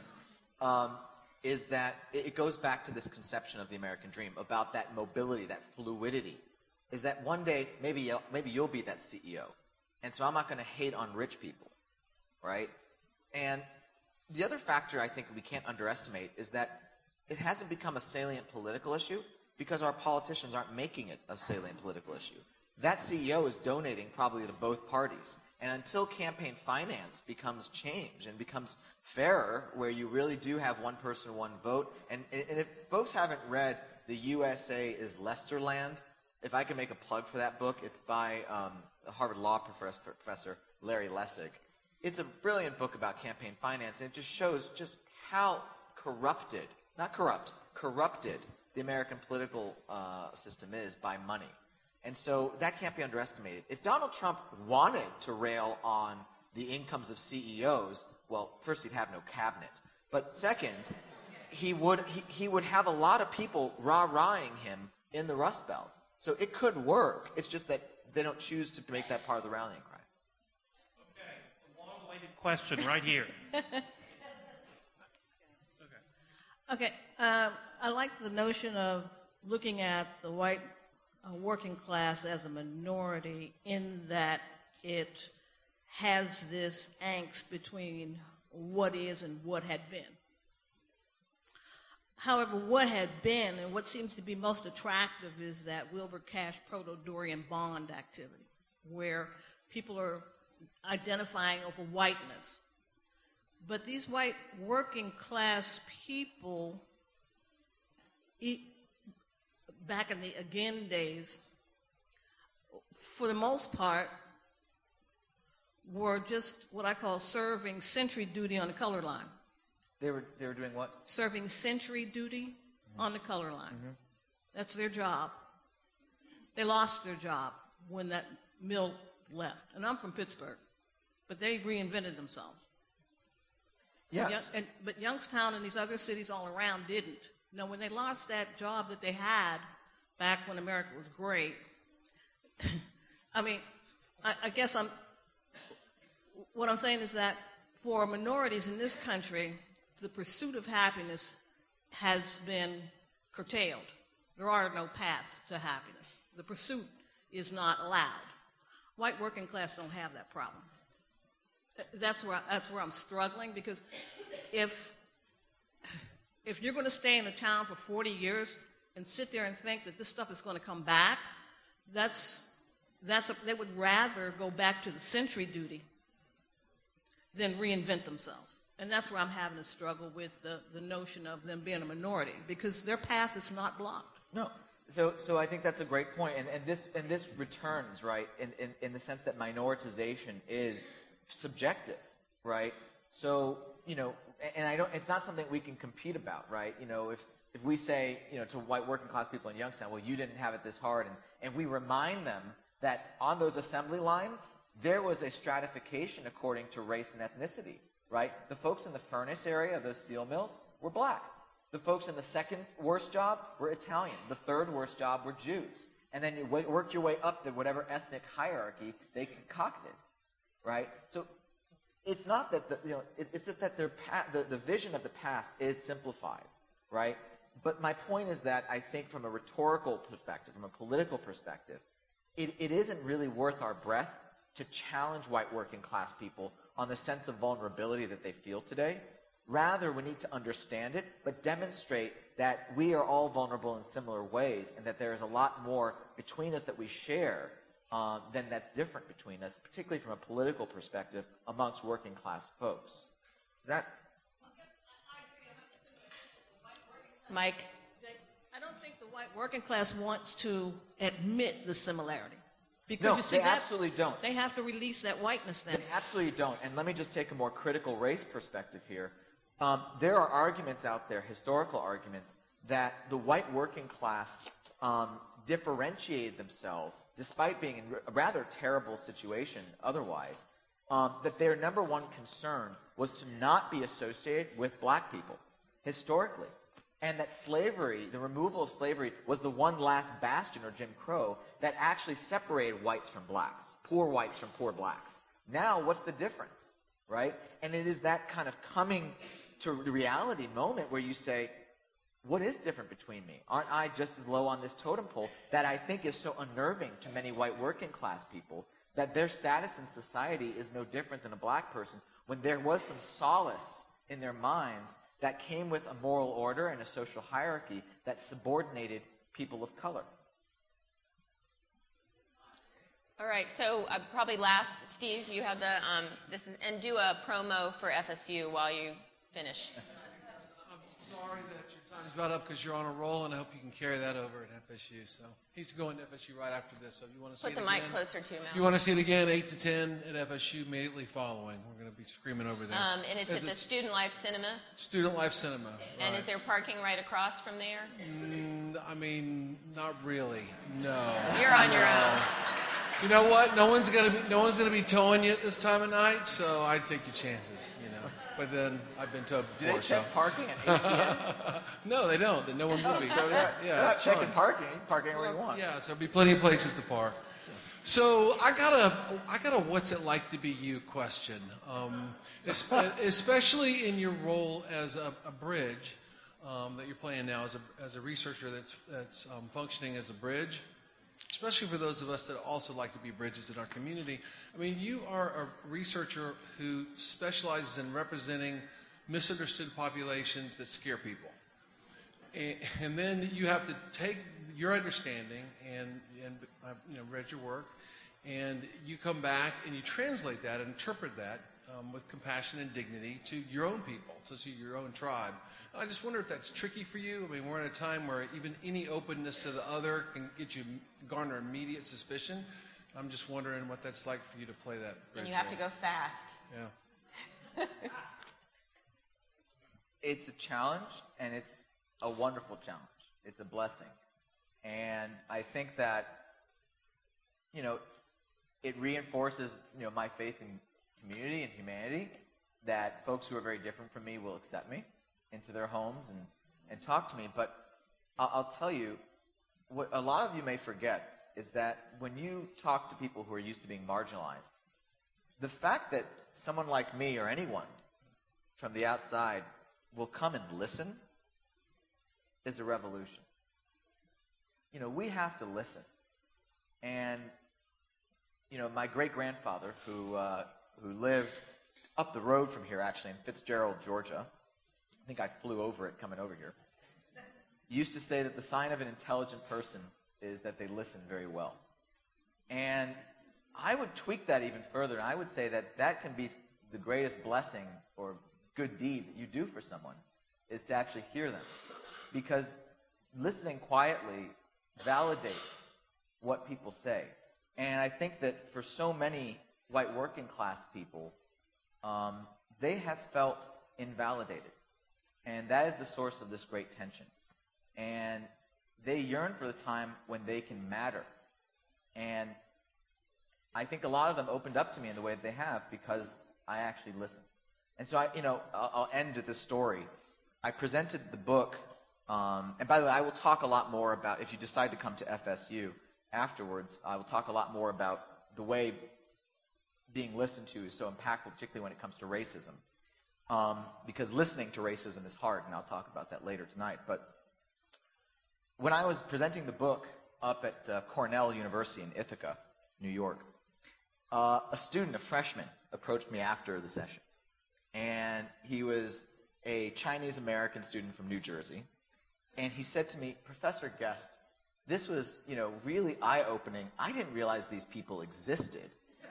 Is that it goes back to this conception of the American dream about that mobility, that fluidity. Is that one day maybe you'll be that CEO, and so I'm not going to hate on rich people, right? And the other factor I think we can't underestimate is that it hasn't become a salient political issue because our politicians aren't making it a salient political issue. That CEO is donating probably to both parties. And until campaign finance becomes changed and becomes fairer, where you really do have one person, one vote, and if folks haven't read The USA is Lesterland, if I can make a plug for that book, it's by Harvard Law professor Larry Lessig. It's a brilliant book about campaign finance, and it just shows just how corrupted the American political system is by money. And so that can't be underestimated. If Donald Trump wanted to rail on the incomes of CEOs, well, first he'd have no cabinet. But second, he would have a lot of people rah-rahing him in the Rust Belt. So it could work. It's just that they don't choose to make that part of the rallying cry. Okay, a long-awaited question right here. Okay, I like the notion of looking at the white working class as a minority in that it has this angst between what is and what had been. However, what had been and what seems to be most attractive is that Wilbur Cash proto-Dorian bond activity, where people are identifying over whiteness. But these white working class people, back in the again days, for the most part, were just what I call serving sentry duty on the color line. They were doing what? Serving sentry duty on the color line. Mm-hmm. That's their job. They lost their job when that mill left. And I'm from Pittsburgh, but they reinvented themselves. Yes. But Youngstown and these other cities all around didn't. Now, when they lost that job that they had back when America was great, I mean, I guess what I'm saying is that for minorities in this country, the pursuit of happiness has been curtailed. There are no paths to happiness. The pursuit is not allowed. White working class don't have that problem. That's where I'm struggling, because if you're going to stay in a town for 40 years and sit there and think that this stuff is going to come back, that's they would rather go back to the sentry duty than reinvent themselves. And that's where I'm having a struggle with the notion of them being a minority, because their path is not blocked. No. So I think that's a great point. And this returns, right, in the sense that minoritization is subjective, right? So, and it's not something we can compete about, right? If we say, to white working class people in Youngstown, well, you didn't have it this hard, and we remind them that on those assembly lines, there was a stratification according to race and ethnicity, right? The folks in the furnace area of those steel mills were black. The folks in the second worst job were Italian. The third worst job were Jews. And then you work your way up to whatever ethnic hierarchy they concocted, right? So it's not that it's just that the vision of the past is simplified, right? But my point is that I think from a rhetorical perspective, from a political perspective, it isn't really worth our breath to challenge white working class people on the sense of vulnerability that they feel today. Rather, we need to understand it, but demonstrate that we are all vulnerable in similar ways, and that there is a lot more between us that we share than that's different between us, particularly from a political perspective amongst working class folks. Is that? Mike? I don't think the white working class wants to admit the similarity. Because No, you see, they absolutely don't. They have to release that whiteness then. They absolutely don't. And let me just take a more critical race perspective here. There are arguments out there, historical arguments, that the white working class differentiated themselves, despite being in a rather terrible situation otherwise, that their number one concern was to not be associated with black people, historically. And that slavery, the removal of slavery, was the one last bastion, or Jim Crow, that actually separated whites from blacks, poor whites from poor blacks. Now, what's the difference, right? And it is that kind of coming to reality moment where you say, what is different between me? Aren't I just as low on this totem pole? That I think is so unnerving to many white working class people, that their status in society is no different than a black person, when there was some solace in their minds that came with a moral order and a social hierarchy that subordinated people of color. All right, so probably last, Steve, you have the, and do a promo for FSU while you finish. I'm sorry that your time's about up because you're on a roll, and I hope you can carry that over at FSU. So he's going to FSU right after this, so if you want to see Put it the again, mic closer to him. if you want to see it again, 8 to 10 at FSU immediately following. We're going to be screaming over there. And it's at the Student Life Cinema. Student Life Cinema. And right. is there parking right across from there? I mean, not really. No. You're on your own. You know what? No one's gonna be towing you this time of night, so I'd take your chances. But then I've been towed before. Do they check parking at 8 p.m.? No, they don't. Then no one will be. So they're not checking parking. You can park anywhere you want. Yeah, so there'll be plenty of places to park. So I got a what's it like to be you question, especially in your role as a bridge that you're playing now as a researcher that's functioning as a bridge. Especially for those of us that also like to be bridges in our community. I mean, you are a researcher who specializes in representing misunderstood populations that scare people. And then you have to take your understanding, and I've read your work, and you come back and you translate that and interpret that with compassion and dignity to your own people, to your own tribe. And I just wonder if that's tricky for you. I mean, we're in a time where even any openness to the other can garner immediate suspicion. I'm just wondering what that's like for you to play that bridge And you have to role. go fast. Yeah. It's a challenge, and it's a wonderful challenge. It's a blessing. And I think that, it reinforces, my faith in community and humanity, that folks who are very different from me will accept me into their homes and talk to me. But I'll tell you, what a lot of you may forget is that when you talk to people who are used to being marginalized, the fact that someone like me or anyone from the outside will come and listen is a revolution. We have to listen. And, my great-grandfather, who lived up the road from here, actually, in Fitzgerald, Georgia, I think I flew over it coming over here, used to say that the sign of an intelligent person is that they listen very well. And I would tweak that even further, and I would say that that can be the greatest blessing or good deed that you do for someone, is to actually hear them. Because listening quietly validates what people say. And I think that for so many white working class people, they have felt invalidated. And that is the source of this great tension. And they yearn for the time when they can matter. And I think a lot of them opened up to me in the way that they have because I actually listened. And so I'll end with this story. I presented the book, and by the way, I will talk a lot more about, if you decide to come to FSU afterwards, I will talk a lot more about the way being listened to is so impactful, particularly when it comes to racism. Because listening to racism is hard, and I'll talk about that later tonight. But when I was presenting the book up at Cornell University in Ithaca, New York, a student, a freshman, approached me after the session. And he was a Chinese-American student from New Jersey. And he said to me, "Professor Guest, this was, really eye-opening. I didn't realize these people existed."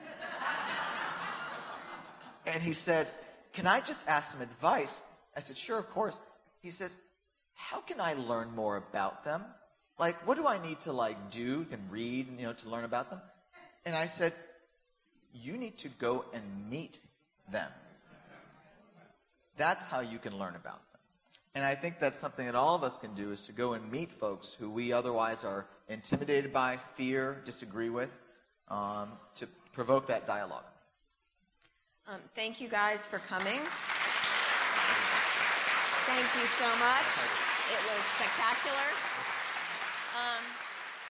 And he said, "Can I just ask some advice?" I said, "Sure, of course." He says, "How can I learn more about them? Like, what do I need to, do and read, to learn about them?" And I said, "You need to go and meet them. That's how you can learn about them." And I think that's something that all of us can do, is to go and meet folks who we otherwise are intimidated by, fear, disagree with, to provoke that dialogue. Thank you guys for coming. Thank you so much. It was spectacular.